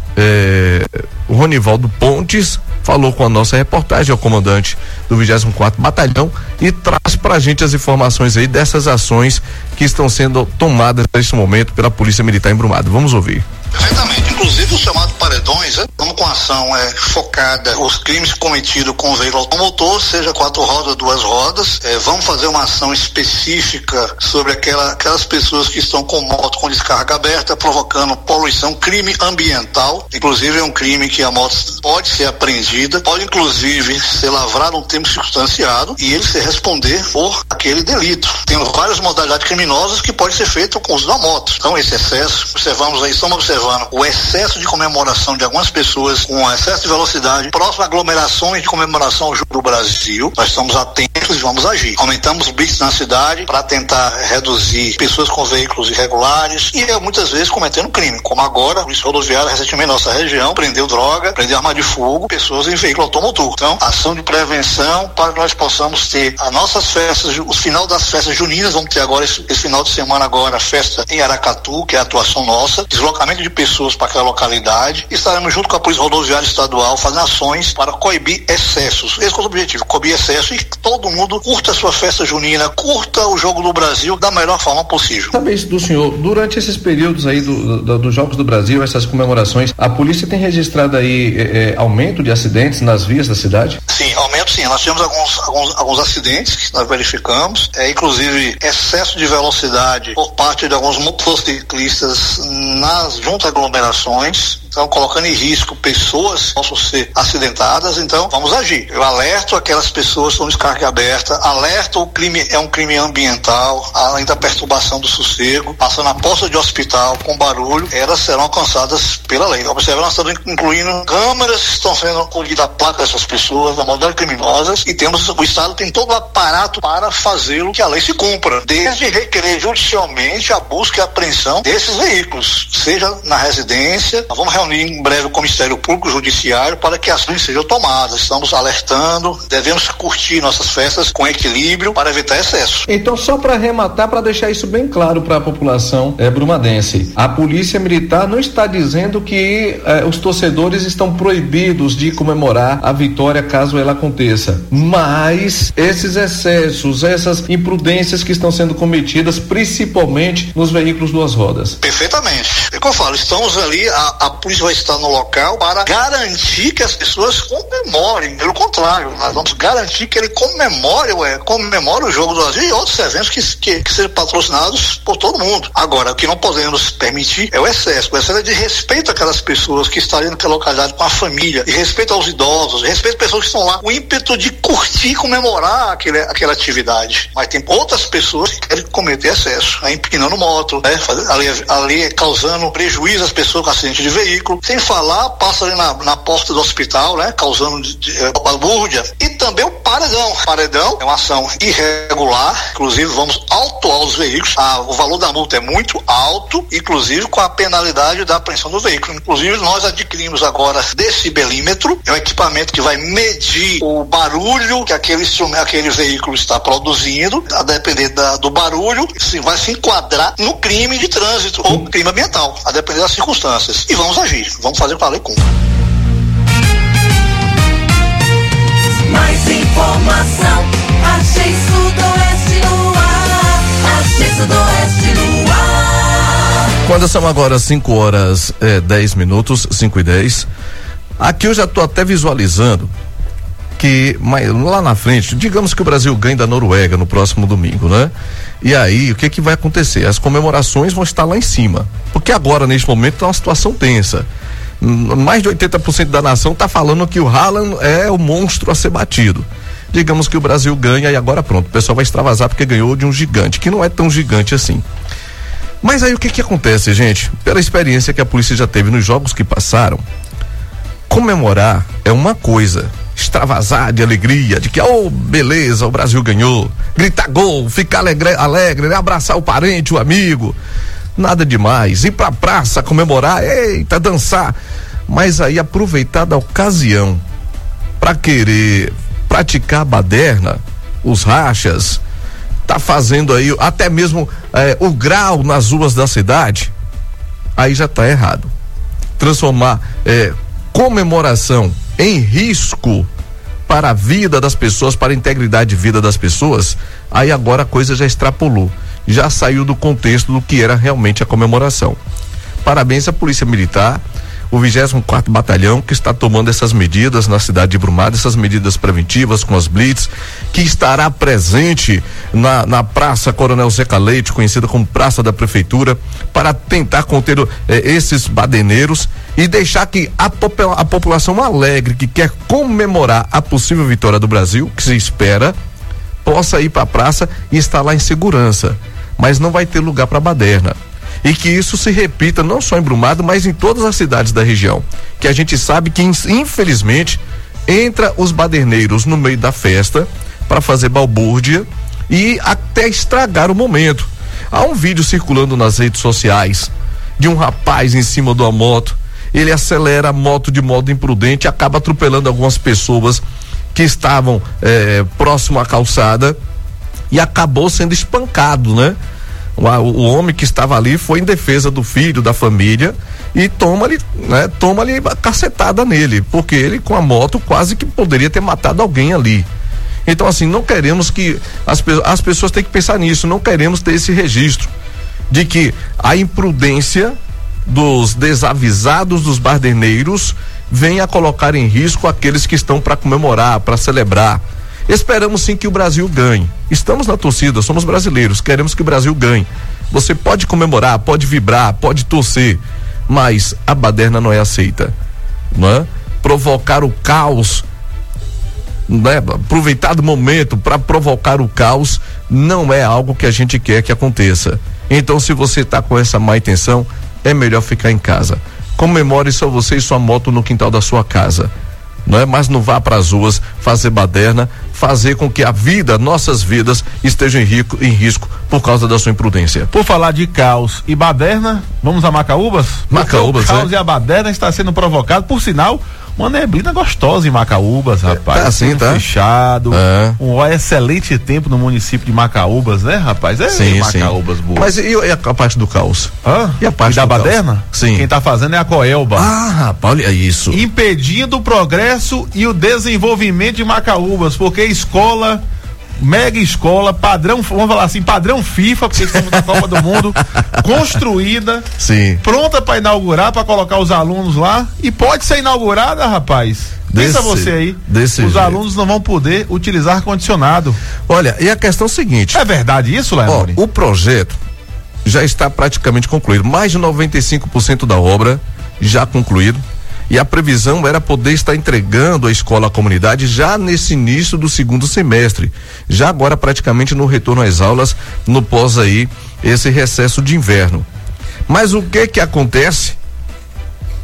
eh, Ronivaldo Pontes falou com a nossa reportagem, é o comandante do vigésimo quarto Batalhão, e traz pra gente as informações aí dessas ações que estão sendo tomadas neste momento pela Polícia Militar em Brumado. Vamos ouvir. Perfeitamente, inclusive o chamado paredões, estamos com ação é, focada os crimes cometidos com o veículo automotor, seja quatro rodas, duas rodas. É, vamos fazer uma ação específica sobre aquela, aquelas pessoas que estão com moto com descarga aberta, provocando poluição, crime ambiental. Inclusive é um crime que a moto pode ser apreendida, pode inclusive ser lavrado um tempo circunstanciado e ele se responder por aquele delito. Tem várias modalidades criminosas que pode ser feito com o uso da moto. Então esse excesso, observamos aí, estamos observando o excesso de comemoração de algumas pessoas com excesso de velocidade, próximo a aglomerações de comemoração ao Jogo do Brasil. Nós estamos atentos e vamos agir. Aumentamos blitz na cidade para tentar reduzir pessoas com veículos irregulares e muitas vezes cometendo crime, como agora a Polícia Rodoviária recentemente na nossa região prendeu droga, prendeu arma de fogo, pessoas em veículo automotor. Então, ação de prevenção para que nós possamos ter as nossas festas, o final das festas juninas, vamos ter agora esse, esse final de semana agora a festa em Aracatu, que é a atuação nossa, deslocamento de pessoas para aquela localidade. Estaremos junto com a Polícia Rodoviária Estadual fazendo ações para coibir excessos. Esse é o objetivo, coibir excesso e que todo mundo curta a sua festa junina, curta o Jogo do Brasil da melhor forma possível. Sabe isso do senhor, durante esses períodos aí do, do, dos Jogos do Brasil, essas comemorações, a polícia tem registrado aí é, é, aumento de acidentes nas vias da cidade? Sim, aumento sim. Nós tivemos alguns, alguns, alguns acidentes que nós verificamos, é, inclusive excesso de velocidade por parte de alguns motociclistas nas junto aglomerações, então colocando em risco pessoas que possam ser acidentadas. Então vamos agir. Eu alerto aquelas pessoas que estão de descarga aberta, alerto o crime é um crime ambiental, além da perturbação do sossego, passando a porta de hospital com barulho, elas serão alcançadas pela lei. Observe, nós estamos incluindo câmeras que estão sendo colhidas a placa dessas pessoas, da modalidade criminosas, e temos o Estado tem todo o aparato para fazê-lo que a lei se cumpra, desde requerer judicialmente a busca e a apreensão desses veículos, seja na residência. Nós vamos reunir em breve com o Ministério Público, o Judiciário, para que ações sejam tomadas. Estamos alertando, devemos curtir nossas festas com equilíbrio para evitar excesso. Então, só para arrematar, para deixar isso bem claro para a população é, brumadense, a Polícia Militar não está dizendo que é, os torcedores estão proibidos de comemorar a vitória caso ela aconteça, mas esses excessos, essas imprudências que estão sendo cometidas, principalmente nos veículos duas rodas. Perfeitamente. É como eu falo, estamos ali, a, a polícia vai estar no local para garantir que as pessoas comemorem. Pelo contrário, nós vamos garantir que ele comemore, ué, comemore o Jogo do Brasil e outros eventos que, que, que sejam patrocinados por todo mundo. Agora, o que não podemos permitir é o excesso. O excesso é de respeito àquelas pessoas que estariam naquela localidade com a família, de respeito aos idosos, de respeito às pessoas que estão lá, o ímpeto de curtir e comemorar aquele, aquela atividade. Mas tem outras pessoas que querem cometer excesso, né, empinando moto, né, fazer, ali, ali causando prejuízo às pessoas com acidente de veículo. Sem falar, passa ali na, na porta do hospital, né, causando de, de, de, balbúrdia. E também o paredão. O paredão é uma ação irregular, inclusive vamos autuar os veículos. Ah, o valor da multa é muito alto, inclusive com a penalidade da apreensão do veículo. Inclusive, nós adquirimos agora decibelímetro, é um equipamento que vai medir o barulho que aquele instrumento, aquele veículo está produzindo, a depender da, do barulho, sim, vai se enquadrar no crime de trânsito ou crime ambiental, a depender das circunstâncias. E vamos agir, vamos fazer com a lei cumpra. Mais informação, Achei Sudoeste no ar, Achei Sudoeste no ar. Quando são agora cinco horas é, dez minutos, cinco e dez, aqui eu já estou até visualizando que mas, lá na frente, digamos que o Brasil ganhe da Noruega no próximo domingo, né? E aí, o que que vai acontecer? As comemorações vão estar lá em cima, porque agora, neste momento, está uma situação tensa. Mais de oitenta por cento da nação está falando que o Haaland é o monstro a ser batido. Digamos que o Brasil ganha e agora pronto, o pessoal vai extravasar porque ganhou de um gigante, que não é tão gigante assim. Mas aí o que que acontece, gente? Pela experiência que a polícia já teve nos jogos que passaram, comemorar é uma coisa, extravasar de alegria, de que, oh, beleza, o Brasil ganhou, gritar gol, ficar alegre, alegre, né? Abraçar o parente, o amigo, nada demais, ir pra praça comemorar, eita, dançar, mas aí aproveitar da ocasião pra querer praticar a baderna, os rachas, tá fazendo aí até mesmo eh, o grau nas ruas da cidade, aí já tá errado. Transformar eh, comemoração em risco para a vida das pessoas, para a integridade de vida das pessoas, aí agora a coisa já extrapolou, já saiu do contexto do que era realmente a comemoração. Parabéns à Polícia Militar, o vigésimo quarto Batalhão, que está tomando essas medidas na cidade de Brumado, essas medidas preventivas com as blitz, que estará presente na, na Praça Coronel Zeca Leite, conhecida como Praça da Prefeitura, para tentar conter eh, esses badeneiros e deixar que a, popula- a população alegre, que quer comemorar a possível vitória do Brasil, que se espera, possa ir para a praça e estar lá em segurança, mas não vai ter lugar para baderna. E que isso se repita não só em Brumado, mas em todas as cidades da região, que a gente sabe que infelizmente entra os baderneiros no meio da festa para fazer balbúrdia e até estragar o momento. Há um vídeo circulando nas redes sociais de um rapaz em cima de uma moto, ele acelera a moto de modo imprudente e acaba atropelando algumas pessoas que estavam eh, próximo à calçada e acabou sendo espancado, né? O, o homem que estava ali foi em defesa do filho, da família, e toma-lhe, né, toma-lhe a cacetada nele, porque ele com a moto quase que poderia ter matado alguém ali. Então, assim, não queremos que as, as pessoas têm que pensar nisso, não queremos ter esse registro de que a imprudência dos desavisados, dos baderneiros, venha a colocar em risco aqueles que estão para comemorar, para celebrar. Esperamos sim que o Brasil ganhe. Estamos na torcida, somos brasileiros, queremos que o Brasil ganhe. Você pode comemorar, pode vibrar, pode torcer, mas a baderna não é aceita, não é? Provocar o caos, né? Aproveitar do momento para provocar o caos não é algo que a gente quer que aconteça. Então, se você está com essa má intenção, é melhor ficar em casa. Comemore só você e sua moto no quintal da sua casa. Não é? Mas não vá para as ruas fazer baderna, fazer com que a vida, nossas vidas, estejam em, rico, em risco por causa da sua imprudência. Por falar de caos e baderna, vamos a Macaúbas? Macaúbas, o caos é? e a baderna está sendo provocado, por sinal, uma neblina gostosa em Macaúbas, rapaz. Tá assim, tá? Fechado, é. um excelente tempo no município de Macaúbas, né, rapaz? É sim, Macaúbas, sim. boa. Mas e, e a, a parte do caos? Hã? E a parte e da do baderna? Caos? Sim. Quem tá fazendo é a Coelba. Ah, rapaz, olha isso. Impedindo o progresso e o desenvolvimento de Macaúbas, porque escola, mega escola, padrão, vamos falar assim, padrão FIFA, porque estamos na Copa do Mundo, construída, sim, pronta para inaugurar, para colocar os alunos lá, e pode ser inaugurada, rapaz. Desse, Pensa você aí, desse os jeito. alunos não vão poder utilizar ar-condicionado. Olha, e a questão é o seguinte. É verdade isso, Léo? O projeto já está praticamente concluído, mais de noventa e cinco por cento da obra já concluído, e a previsão era poder estar entregando a escola à comunidade já nesse início do segundo semestre, já agora praticamente no retorno às aulas, no pós aí, esse recesso de inverno. Mas o que que acontece?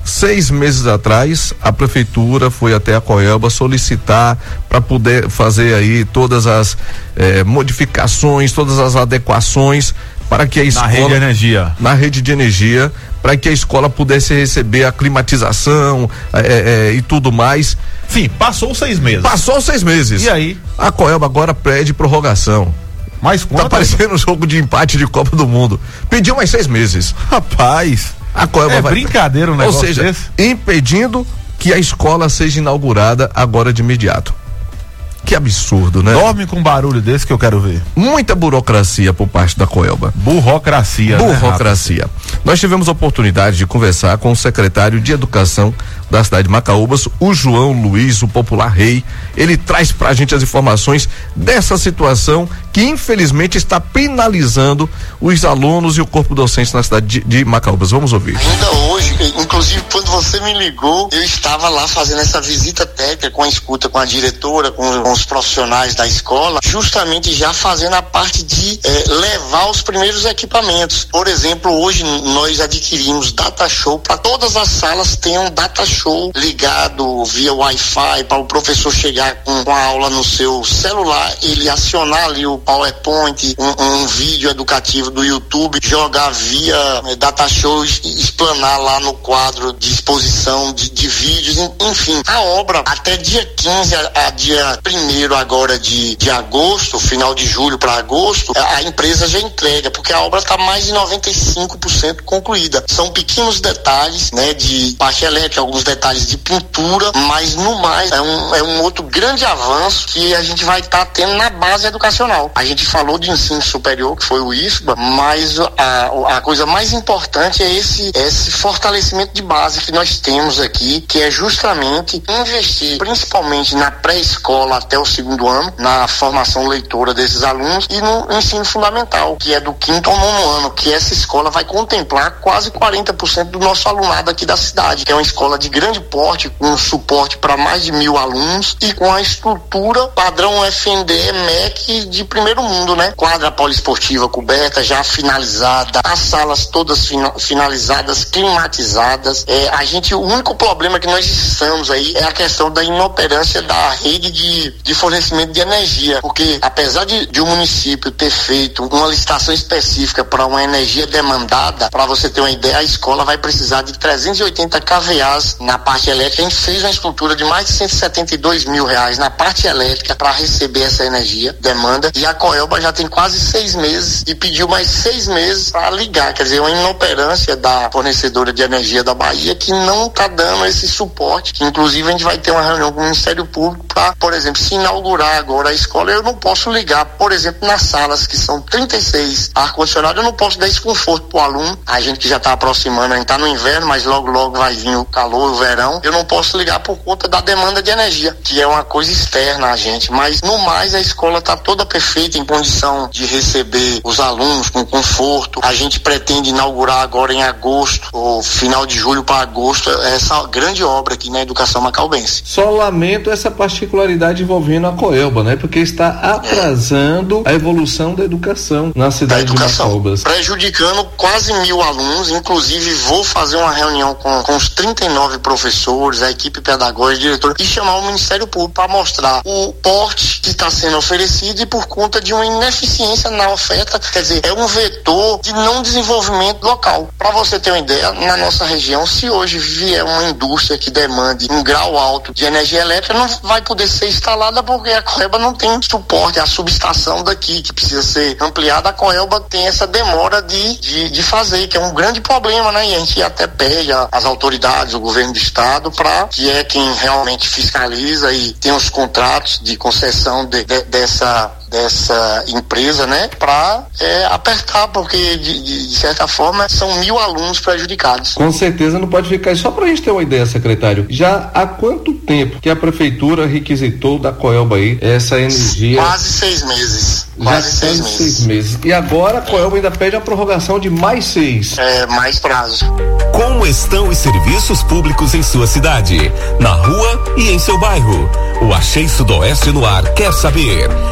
Seis meses atrás, a prefeitura foi até a Coelba solicitar para poder fazer aí todas as eh, modificações, todas as adequações para que a escola. Na rede de energia. Na rede de energia, para que a escola pudesse receber a climatização eh, eh, e tudo mais. Sim, passou seis meses. Passou seis meses. E aí? A Coelba agora pede prorrogação. Mas quanto? Tá parecendo um jogo de empate de Copa do Mundo. Pediu mais seis meses. Rapaz. A Coelba é vai... brincadeira um negócio Ou seja, desse? impedindo que a escola seja inaugurada agora de imediato. Que absurdo, né? Dorme com um barulho desse que eu quero ver. Muita burocracia por parte da Coelba. Burocracia. Burocracia. Né, Nós tivemos a oportunidade de conversar com o secretário de Educação da cidade de Macaúbas, o João Luiz, o popular rei. Ele traz pra gente as informações dessa situação que infelizmente está penalizando os alunos e o corpo docente na cidade de, de Macaúbas. Vamos ouvir. Ainda hoje, inclusive quando você me ligou, eu estava lá fazendo essa visita técnica com a escuta com a diretora, com, com os profissionais da escola, justamente já fazendo a parte de eh, levar os primeiros equipamentos. Por exemplo, hoje nós adquirimos data show para todas as salas tenham data show ligado via Wi-Fi para o professor chegar com, com a aula no seu celular, ele acionar ali o PowerPoint, um, um vídeo educativo do YouTube, jogar via eh, data show e explanar lá no quadro de exposição de, de vídeos, enfim. A obra até dia quinze a, a dia primeiro agora de, de agosto, final de julho para agosto, a, a empresa já entrega, porque a obra está mais de noventa e cinco por cento concluída. São pequenos detalhes, né, de parte elétrica, alguns detalhes de pintura, mas no mais é um, é um outro grande avanço que a gente vai estar tá tendo na base educacional. A gente falou de ensino superior, que foi o I S B A, mas a, a coisa mais importante é esse, esse fortalecimento de base que nós temos aqui, que é justamente investir principalmente na pré-escola até o segundo ano, na formação leitora desses alunos e no ensino fundamental, que é do quinto ao nono ano, que essa escola vai contemplar quase quarenta por cento do nosso alunado aqui da cidade, que é uma escola de grande porte, com suporte para mais de mil alunos e com a estrutura padrão F N D E M E C de primeiro mundo, né? Quadra poliesportiva coberta, já finalizada, as salas todas fina, finalizadas, climatizadas. É, a gente, o único problema que nós estamos aí é a questão da inoperância da rede de, de fornecimento de energia, porque apesar de, de o município ter feito uma licitação específica para uma energia demandada, para você ter uma ideia, a escola vai precisar de trezentos e oitenta kVAs na parte elétrica. A gente fez uma estrutura de mais de cento e setenta e dois mil reais na parte elétrica para receber essa energia, demanda, e a Coelba já tem quase seis meses e pediu mais seis meses para ligar, quer dizer, uma inoperância da fornecedora de energia da Bahia que não está dando esse suporte, que inclusive a gente vai ter uma reunião com o Ministério Público para, por exemplo, se inaugurar agora a escola, eu não posso ligar, por exemplo, nas salas que são trinta e seis ar-condicionado, eu não posso dar esse conforto pro aluno, a gente que já está aproximando, a gente está no inverno, mas logo logo vai vir o calor, o verão, eu não posso ligar por conta da demanda de energia, que é uma coisa externa a gente, mas no mais a escola está toda perfeita, em condição de receber os alunos com conforto. A gente pretende inaugurar agora em agosto, ou final de julho para agosto, essa grande obra aqui na educação macaubense. Só lamento essa particularidade envolvendo a Coelba, né? Porque está atrasando é. a evolução da educação na cidade de Macaúbas, prejudicando quase mil alunos. Inclusive vou fazer uma reunião com, com os trinta e nove professores, a equipe pedagógica, diretor, e chamar o Ministério Público para mostrar o porte que está sendo oferecido e por conta de uma ineficiência na oferta, quer dizer, é um vetor de não desenvolvimento local. Para você ter uma ideia, na nossa região, se hoje vier uma indústria que demande um grau alto de energia elétrica, não vai poder ser instalada porque a Coelba não tem suporte, a subestação daqui que precisa ser ampliada, a Coelba tem essa demora de, de, de fazer, que é um grande problema, né? E a gente até pede as autoridades, o governo do estado, para que é quem realmente fiscaliza e tem os contratos de concessão de, de, dessa dessa empresa, né, para é, apertar, porque de, de, de certa forma são mil alunos prejudicados. Com certeza não pode ficar. Só para a gente ter uma ideia, secretário, já há quanto tempo que a prefeitura requisitou da Coelba aí essa energia? Quase seis meses. Quase seis, seis meses. seis meses. E agora a Coelba ainda pede a prorrogação de mais seis. É, mais prazo. Como estão os serviços públicos em sua cidade, na rua e em seu bairro? O Achei Sudoeste no Ar quer saber. Envie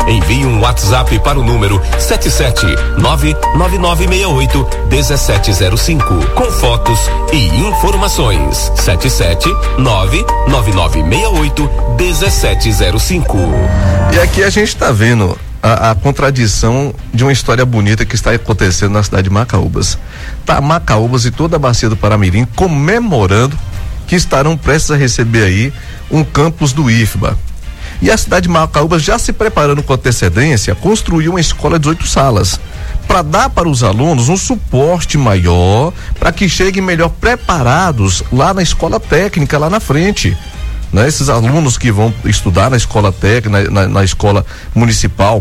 um WhatsApp para o número sete sete nove nove nove seis oito um sete zero cinco com fotos e informações. sete sete nove nove nove seis oito um sete zero cinco. E aqui a gente está vendo a, a contradição de uma história bonita que está acontecendo na cidade de Macaúbas. Tá Macaúbas e toda a bacia do Paramirim comemorando que estarão prestes a receber aí um campus do I F B A. E a cidade de Macaúbas, já se preparando com antecedência, construiu uma escola de oito salas para dar para os alunos um suporte maior, para que cheguem melhor preparados lá na escola técnica, lá na frente. Né? Esses alunos que vão estudar na escola técnica, na, na, na escola municipal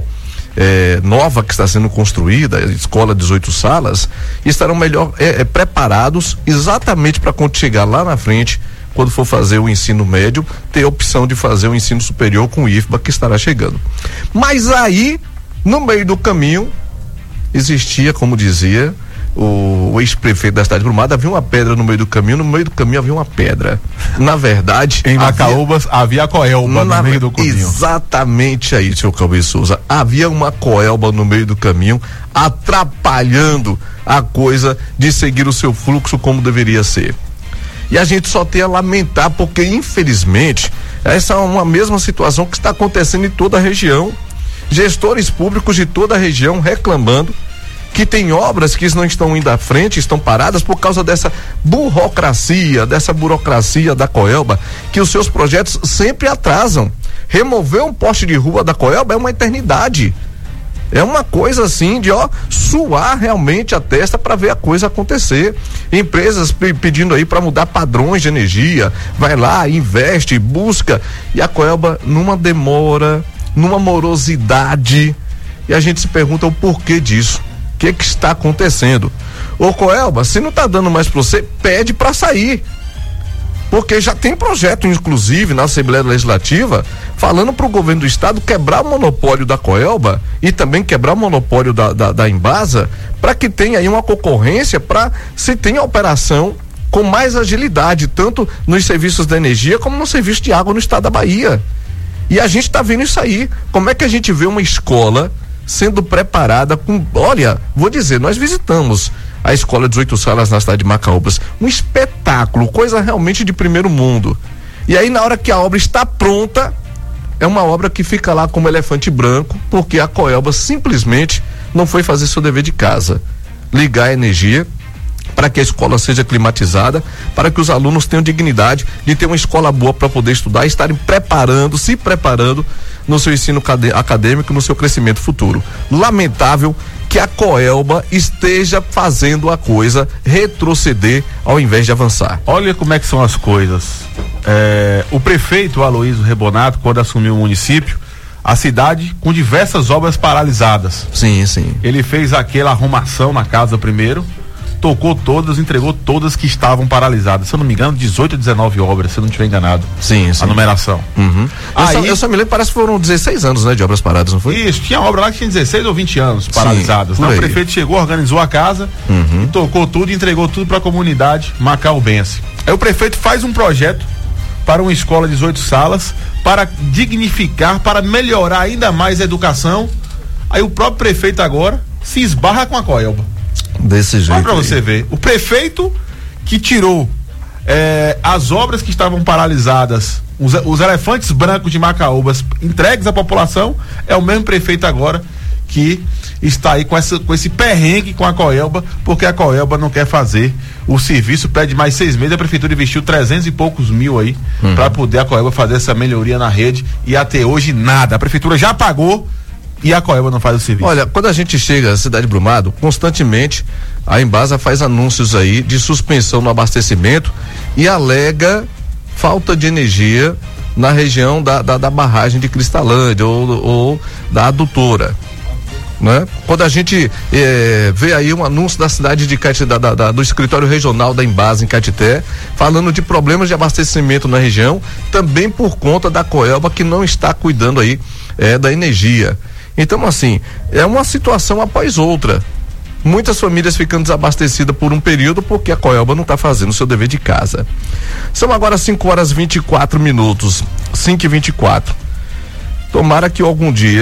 é, nova que está sendo construída, a escola dezoito salas, estarão melhor é, é, preparados exatamente para quando chegar lá na frente, quando for fazer o ensino médio, ter a opção de fazer o ensino superior com o I F B A que estará chegando. Mas aí, no meio do caminho, existia, como dizia o, o ex-prefeito da cidade de Brumado, havia uma pedra no meio do caminho, no meio do caminho havia uma pedra. Na verdade, em Macaúbas havia, havia a coelba no meio do caminho. Exatamente aí, senhor Calbi Souza. Havia uma coelba no meio do caminho, atrapalhando a coisa de seguir o seu fluxo como deveria ser. E a gente só tem a lamentar, porque infelizmente essa é uma mesma situação que está acontecendo em toda a região. Gestores públicos de toda a região reclamando que tem obras que não estão indo à frente, estão paradas por causa dessa burocracia, dessa burocracia da coelba, que os seus projetos sempre atrasam. Remover um poste de rua da coelba é uma eternidade. É uma coisa assim de, ó, suar realmente a testa para ver a coisa acontecer. Empresas p- pedindo aí para mudar padrões de energia, vai lá, investe, busca, e a coelba numa demora, numa morosidade, e a gente se pergunta o porquê disso. O que que está acontecendo? Ô coelba, se não tá dando mais para você, pede para sair. Porque já tem projeto, inclusive, na Assembleia Legislativa, falando para o governo do estado quebrar o monopólio da coelba e também quebrar o monopólio da, da, da Embasa, para que tenha aí uma concorrência, para se tenha operação com mais agilidade, tanto nos serviços da energia como no serviço de água no estado da Bahia. E a gente está vendo isso aí. Como é que a gente vê uma escola sendo preparada com, olha, vou dizer, nós visitamos a escola dezoito salas na cidade de Macaúbas, um espetáculo, coisa realmente de primeiro mundo. E aí na hora que a obra está pronta, é uma obra que fica lá como elefante branco, porque a coelba simplesmente não foi fazer seu dever de casa, ligar a energia para que a escola seja climatizada, para que os alunos tenham dignidade de ter uma escola boa para poder estudar e estarem preparando, se preparando no seu ensino acadêmico, no seu crescimento futuro. Lamentável que a coelba esteja fazendo a coisa retroceder ao invés de avançar. Olha como é que são as coisas. É, o prefeito Aloysio Rebonato, quando assumiu o município, a cidade com diversas obras paralisadas. Sim, sim. Ele fez aquela arrumação na casa primeiro, tocou todas, entregou todas que estavam paralisadas. Se eu não me engano, dezoito ou dezenove obras, se eu não estiver enganado. Sim, sim. A numeração. Uhum. Eu, Aí, só, eu só me lembro, parece que foram dezesseis anos, né, de obras paradas, não foi? Isso, tinha obra lá que tinha dezesseis ou vinte anos paralisadas. Sim, né? O prefeito chegou, organizou a casa, uhum. e tocou tudo e entregou tudo para a comunidade macaubense. Aí o prefeito faz um projeto para uma escola de dezoito salas, para dignificar, para melhorar ainda mais a educação. Aí o próprio prefeito agora se esbarra com a coelba. Desse jeito. Olha pra você ver. O prefeito que tirou é, as obras que estavam paralisadas, os, os elefantes brancos de Macaúbas entregues à população, é o mesmo prefeito agora que está aí com, essa, com esse perrengue com a coelba, porque a coelba não quer fazer o serviço, pede mais seis meses, a prefeitura investiu trezentos e poucos mil aí, uhum. para poder a coelba fazer essa melhoria na rede, e até hoje nada. A prefeitura já pagou e a coelba não faz o serviço. Olha, quando a gente chega à cidade de Brumado, constantemente a Embasa faz anúncios aí de suspensão no abastecimento e alega falta de energia na região da, da, da barragem de Cristalândia ou, ou da adutora. Né? Quando a gente eh, vê aí um anúncio da cidade de Caetité, da, da, do escritório regional da Embasa em Caetité, falando de problemas de abastecimento na região, também por conta da coelba que não está cuidando aí eh, da energia. Então, assim, é uma situação após outra. Muitas famílias ficando desabastecidas por um período porque a coelba não está fazendo o seu dever de casa. São agora cinco horas e vinte e quatro minutos. cinco e vinte e quatro. Tomara que algum dia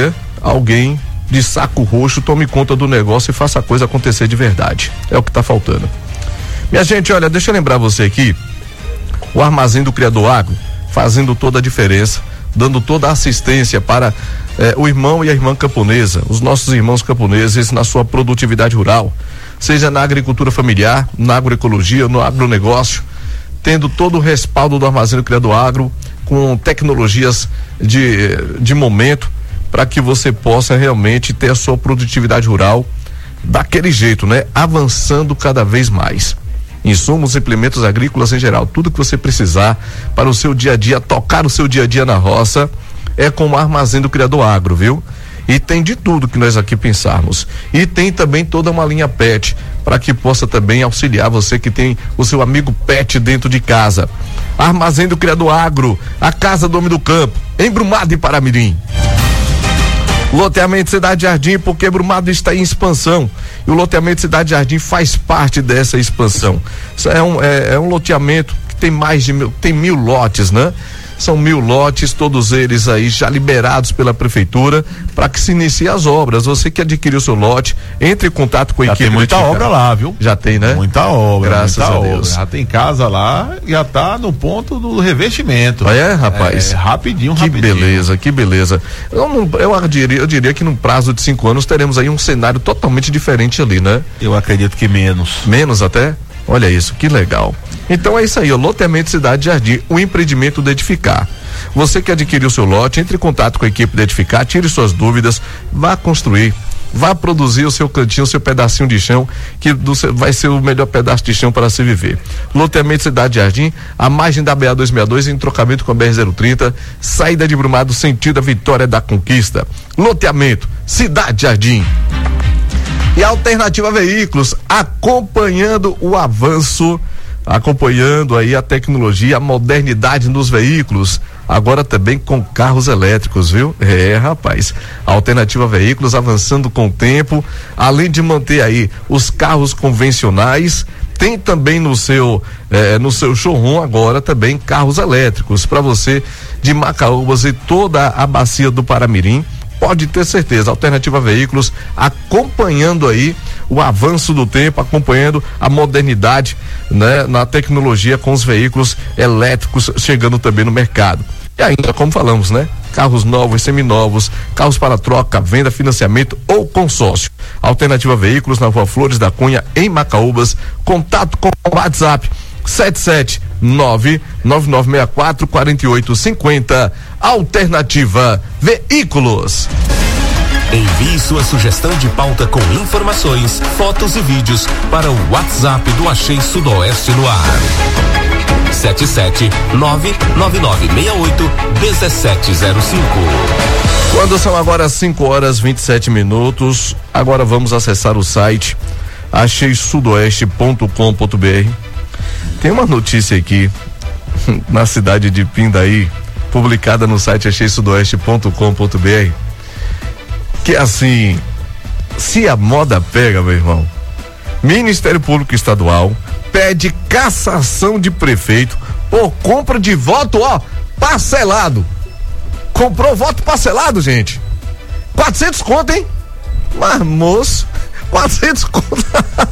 alguém de saco roxo tome conta do negócio e faça a coisa acontecer de verdade. É o que está faltando. Minha gente, olha, deixa eu lembrar você aqui, o Armazém do Criador Agro, fazendo toda a diferença, dando toda a assistência para eh, o irmão e a irmã camponesa, os nossos irmãos camponeses na sua produtividade rural, seja na agricultura familiar, na agroecologia, no agronegócio, tendo todo o respaldo do Armazém do Criador Agro, com tecnologias de, de momento, para que você possa realmente ter a sua produtividade rural daquele jeito, né? Avançando cada vez mais. Insumos, implementos agrícolas em geral, tudo que você precisar para o seu dia a dia, tocar o seu dia a dia na roça, é com o Armazém do Criador Agro, viu? E tem de tudo que nós aqui pensarmos. E tem também toda uma linha pet, para que possa também auxiliar você que tem o seu amigo pet dentro de casa. Armazém do Criador Agro, a casa do homem do campo, em Brumado e Paramirim. Loteamento Cidade Jardim, porque Brumado está em expansão e o loteamento Cidade Jardim faz parte dessa expansão. Isso é um, é, é um loteamento que tem mais de mil, tem mil lotes, né? São mil lotes, todos eles aí já liberados pela prefeitura para que se inicie as obras. Você que adquiriu seu lote, entre em contato com a já equipe. Tem muita obra lá, viu? Já tem, né? Muita obra, graças muita a obra. Deus. Já tem casa lá, já tá no ponto do revestimento. Ah, é, rapaz? É, rapidinho, que rapidinho. beleza, que beleza. Eu, não, eu, diria, eu diria que num prazo de cinco anos teremos aí um cenário totalmente diferente ali, né? Eu acredito que menos. Menos até? Olha isso, que legal. Então é isso aí, o loteamento Cidade Jardim, o empreendimento do Edificar. Você que adquiriu seu lote, entre em contato com a equipe do Edificar, tire suas dúvidas, vá construir, vá produzir o seu cantinho, o seu pedacinho de chão, que do, vai ser o melhor pedaço de chão para se viver. Loteamento Cidade Jardim, a margem da B A duzentos e sessenta e dois, em trocamento com a B R zero trinta, saída de Brumado, sentido a Vitória da Conquista. Loteamento Cidade Jardim. E a Alternativa Veículos, acompanhando o avanço, acompanhando aí a tecnologia, a modernidade nos veículos, agora também com carros elétricos, viu? É, rapaz, a Alternativa Veículos avançando com o tempo, além de manter aí os carros convencionais, tem também no seu eh, no seu showroom agora também carros elétricos para você de Macaúbas e toda a bacia do Paramirim. Pode ter certeza, Alternativa Veículos acompanhando aí o avanço do tempo, acompanhando a modernidade, né, na tecnologia com os veículos elétricos chegando também no mercado. E ainda, como falamos, né? Carros novos, seminovos, carros para troca, venda, financiamento ou consórcio. Alternativa Veículos na Rua Flores da Cunha, em Macaúbas. Contato com o WhatsApp sete sete nove nove nove seis quatro quatro oito cinco zero. Alternativa Veículos. Envie sua sugestão de pauta com informações, fotos e vídeos para o WhatsApp do Achei Sudoeste no ar. sete sete nove nove nove seis oito um sete zero cinco. Quando são agora cinco horas e vinte e sete minutos, agora vamos acessar o site achei sudoeste ponto com ponto br. Tem uma notícia aqui na cidade de Pindaí, publicada no site achei sudoeste ponto com ponto br, que assim, se a moda pega, meu irmão, Ministério Público Estadual pede cassação de prefeito por compra de voto, ó, parcelado. Comprou voto parcelado, gente. quatrocentos conto, hein? Mas, moço, quatrocentos conto.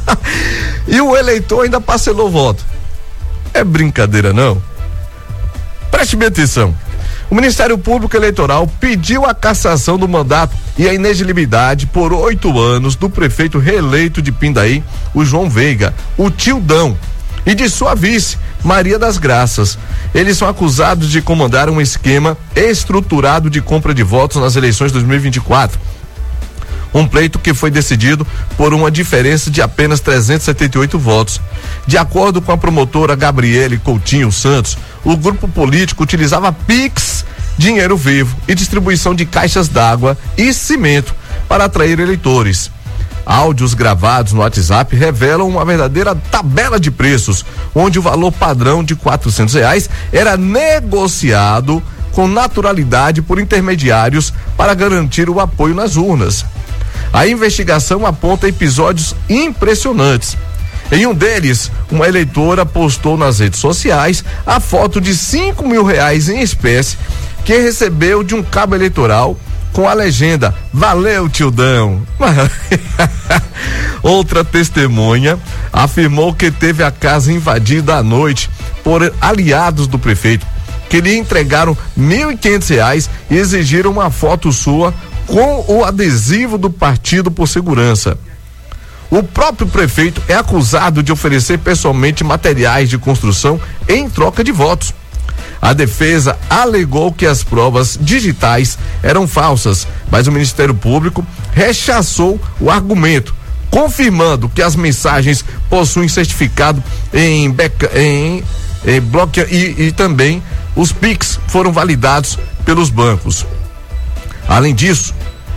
E o eleitor ainda parcelou o voto. É brincadeira, não? Preste bem atenção. O Ministério Público Eleitoral pediu a cassação do mandato e a inelegibilidade por oito anos do prefeito reeleito de Pindaí, o João Veiga, o Tildão, e de sua vice, Maria das Graças. Eles são acusados de comandar um esquema estruturado de compra de votos nas eleições de dois mil e vinte e quatro. Um pleito que foi decidido por uma diferença de apenas trezentos e setenta e oito votos. De acordo com a promotora Gabriele Coutinho Santos, o grupo político utilizava Pix, dinheiro vivo e distribuição de caixas d'água e cimento para atrair eleitores. Áudios gravados no WhatsApp revelam uma verdadeira tabela de preços, onde o valor padrão de quatrocentos reais era negociado com naturalidade por intermediários para garantir o apoio nas urnas. A investigação aponta episódios impressionantes. Em um deles, uma eleitora postou nas redes sociais a foto de cinco mil reais em espécie que recebeu de um cabo eleitoral com a legenda "Valeu, Tildão". Outra testemunha afirmou que teve a casa invadida à noite por aliados do prefeito, que lhe entregaram mil e quinhentos reais e exigiram uma foto sua com o adesivo do partido por segurança. O próprio prefeito é acusado de oferecer pessoalmente materiais de construção em troca de votos. A defesa alegou que as provas digitais eram falsas, mas o Ministério Público rechaçou o argumento, confirmando que as mensagens possuem certificado em, beca, em, em bloco e, e também os Pix foram validados pelos bancos. Além disso,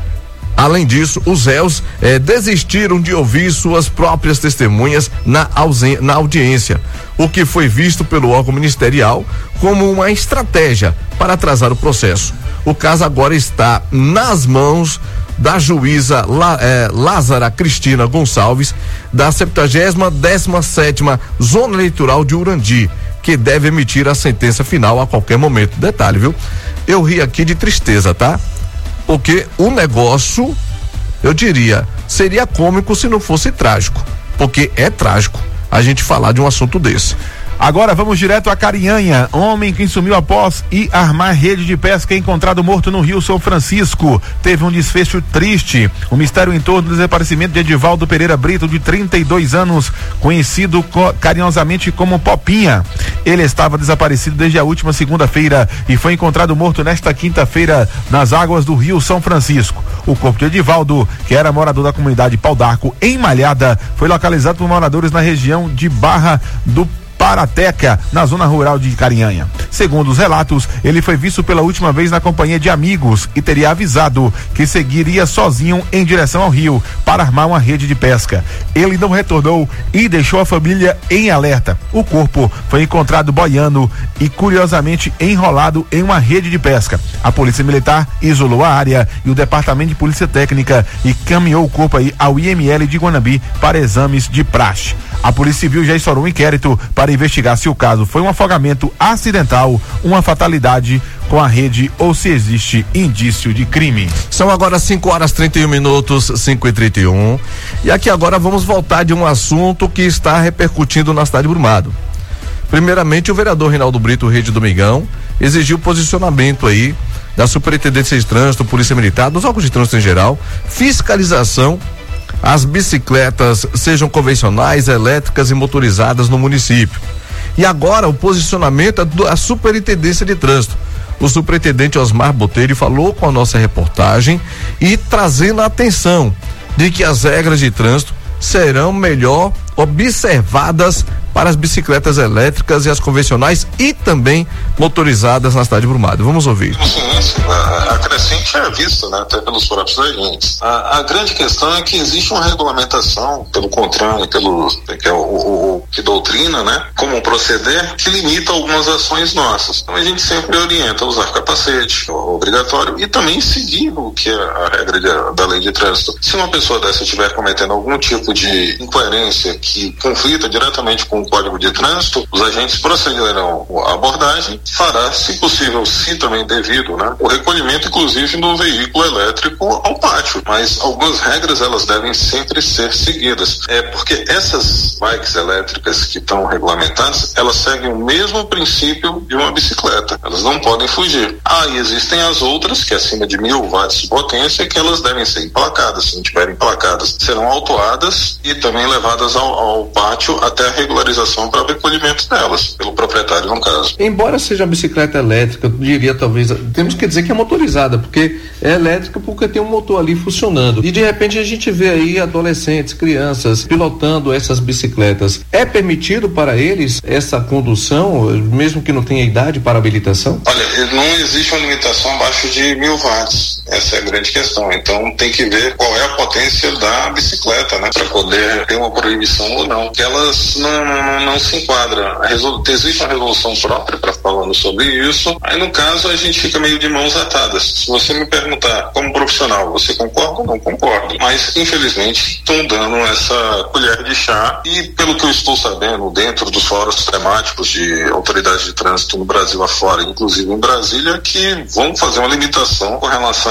Além disso, os réus eh, desistiram de ouvir suas próprias testemunhas na, ausen- na audiência, o que foi visto pelo órgão ministerial como uma estratégia para atrasar o processo. O caso agora está nas mãos da juíza La, eh, Lázara Cristina Gonçalves, da septuagésima décima sétima Zona Eleitoral de Urandi, que deve emitir a sentença final a qualquer momento. Detalhe, viu? Eu ri aqui de tristeza, tá? Porque o negócio, eu diria, seria cômico se não fosse trágico, porque é trágico a gente falar de um assunto desse. Agora vamos direto a Carinhanha. Homem que sumiu após ir armar rede de pesca é encontrado morto no Rio São Francisco. Teve um desfecho triste. O mistério em torno do desaparecimento de Edivaldo Pereira Brito, de trinta e dois anos, conhecido co- carinhosamente como Popinha. Ele estava desaparecido desde a última segunda-feira e foi encontrado morto nesta quinta-feira nas águas do Rio São Francisco. O corpo de Edivaldo, que era morador da comunidade Pau d'Arco, em Malhada, foi localizado por moradores na região de Barra do Parateca, na zona rural de Carinhanha. Segundo os relatos, ele foi visto pela última vez na companhia de amigos e teria avisado que seguiria sozinho em direção ao rio para armar uma rede de pesca. Ele não retornou e deixou a família em alerta. O corpo foi encontrado boiando e curiosamente enrolado em uma rede de pesca. A Polícia Militar isolou a área e o Departamento de Polícia Técnica e caminhou o corpo aí ao I M L de Guanambi para exames de praxe. A Polícia Civil já instaurou um inquérito para investigar se o caso foi um afogamento acidental, uma fatalidade com a rede ou se existe indício de crime. São agora cinco horas trinta e um minutos, cinco e trinta e um. E aqui agora vamos voltar de um assunto que está repercutindo na cidade de Brumado. Primeiramente, o vereador Reinaldo Brito, Rede Domingão, exigiu posicionamento aí da Superintendência de Trânsito, Polícia Militar, dos órgãos de trânsito em geral, fiscalização as bicicletas, sejam convencionais, elétricas e motorizadas no município. E agora o posicionamento é da Superintendência de Trânsito. O superintendente Osmar Botelho falou com a nossa reportagem e trazendo a atenção de que as regras de trânsito serão melhor observadas para as bicicletas elétricas e as convencionais e também motorizadas na cidade de Brumado. Vamos ouvir. Sim, a, a crescente é vista, né, até pelos próprios agentes. A, a grande questão é que existe uma regulamentação pelo CONTRAN e pelo que é o, o, o que doutrina, né, como proceder, que limita algumas ações nossas. Então a gente sempre orienta a usar capacete, obrigatório, e também seguir o que é a regra de, da lei de trânsito. Se uma pessoa dessa estiver cometendo algum tipo de incoerência que conflita diretamente com o Código de Trânsito, os agentes procederão à abordagem, fará, se possível, se também devido, né, o recolhimento, inclusive, do veículo elétrico ao pátio. Mas algumas regras, elas devem sempre ser seguidas. É porque essas bikes elétricas que estão regulamentadas, elas seguem o mesmo princípio de uma bicicleta. Elas não podem fugir. Ah, e existem as outras, que é acima de mil watts de potência, que elas devem ser emplacadas. Se não estiverem emplacadas, serão autuadas e também levadas ao, ao pátio até a regularização para o recolhimento delas, pelo proprietário no caso. Embora seja uma bicicleta elétrica, eu diria talvez, temos que dizer que é motorizada, porque é elétrica porque tem um motor ali funcionando. E de repente a gente vê aí adolescentes, crianças pilotando essas bicicletas. É permitido para eles essa condução, mesmo que não tenha idade para habilitação? Olha, não existe uma limitação abaixo de mil watts. Essa é a grande questão. Então tem que ver qual é a potência da bicicleta, né, para poder ter uma proibição ou não. Que elas não, não, não se enquadram. A resolu... Existe uma resolução própria para falando sobre isso. Aí no caso a gente fica meio de mãos atadas. Se você me perguntar como profissional, você concorda ou não concordo? Mas infelizmente estão dando essa colher de chá e pelo que eu estou sabendo dentro dos fóruns temáticos de autoridade de trânsito no Brasil afora, inclusive em Brasília, que vão fazer uma limitação com relação a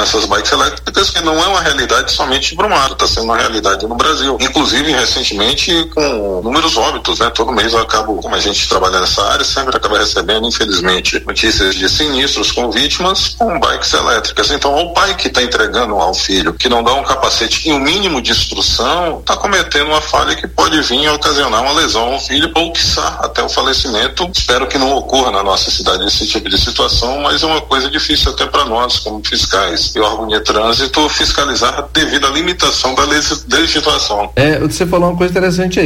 essas bikes elétricas, que não é uma realidade somente de Brumado, está sendo uma realidade no Brasil. Inclusive, recentemente, com números óbitos, né? Todo mês eu acabo, como a gente trabalha nessa área, sempre acaba recebendo, infelizmente, notícias de sinistros com vítimas com bikes elétricas. Então, o pai que está entregando ao filho, que não dá um capacete e um mínimo de instrução, está cometendo uma falha que pode vir a ocasionar uma lesão ao filho ou, quiçá, até o falecimento. Espero que não ocorra na nossa cidade esse tipo de situação, mas é uma coisa difícil até para nós, como fiscais e órgão de trânsito, fiscalizar devido à limitação da legislação. É, você falou uma coisa interessante aí.